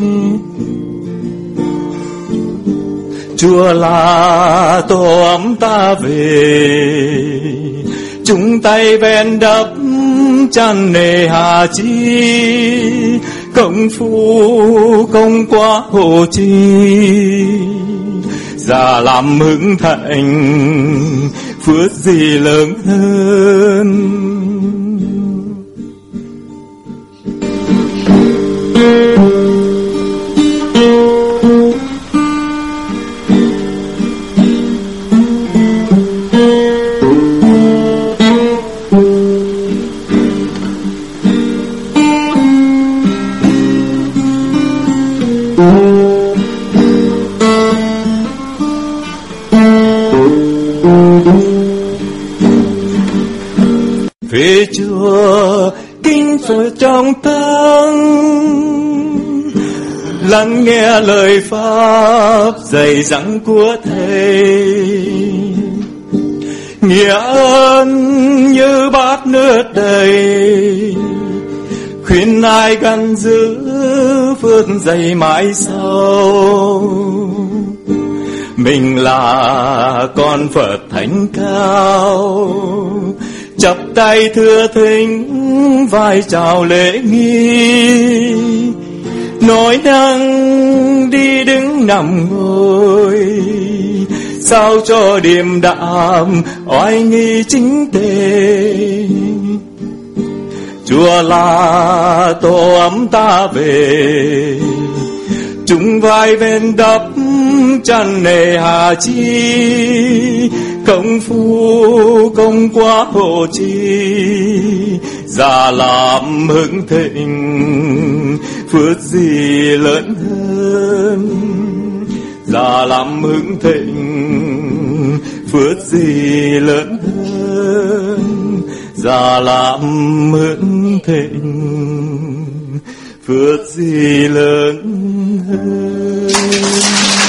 Chùa là tổ ấm ta về, chung tay ven đắp chan nề hà chi. Công phu công quá hồ chi, già làm hứng thạnh phước gì lớn hơn. Về chùa kính Phật trong tăng, lắng nghe lời Pháp dạy dặn của Thầy. Nghĩa ơn như bát nước đầy, khuyên ai gắn giữ phước dày mãi sau. Mình là con Phật thánh cao, chắp tay thưa thính vai chào lễ nghi, nói năng đi đứng nằm ngồi, sao cho điềm đạm oai nghi chính tề. Chùa là tổ ấm ta về, chúng vai bên đắp chẳng nề hà chi, công phu công quá hộ chi, già làm hưng thịnh phước gì lớn hơn, già làm hưng thịnh phước gì lớn hơn, già làm hưng thịnh phước gì lớn hơn.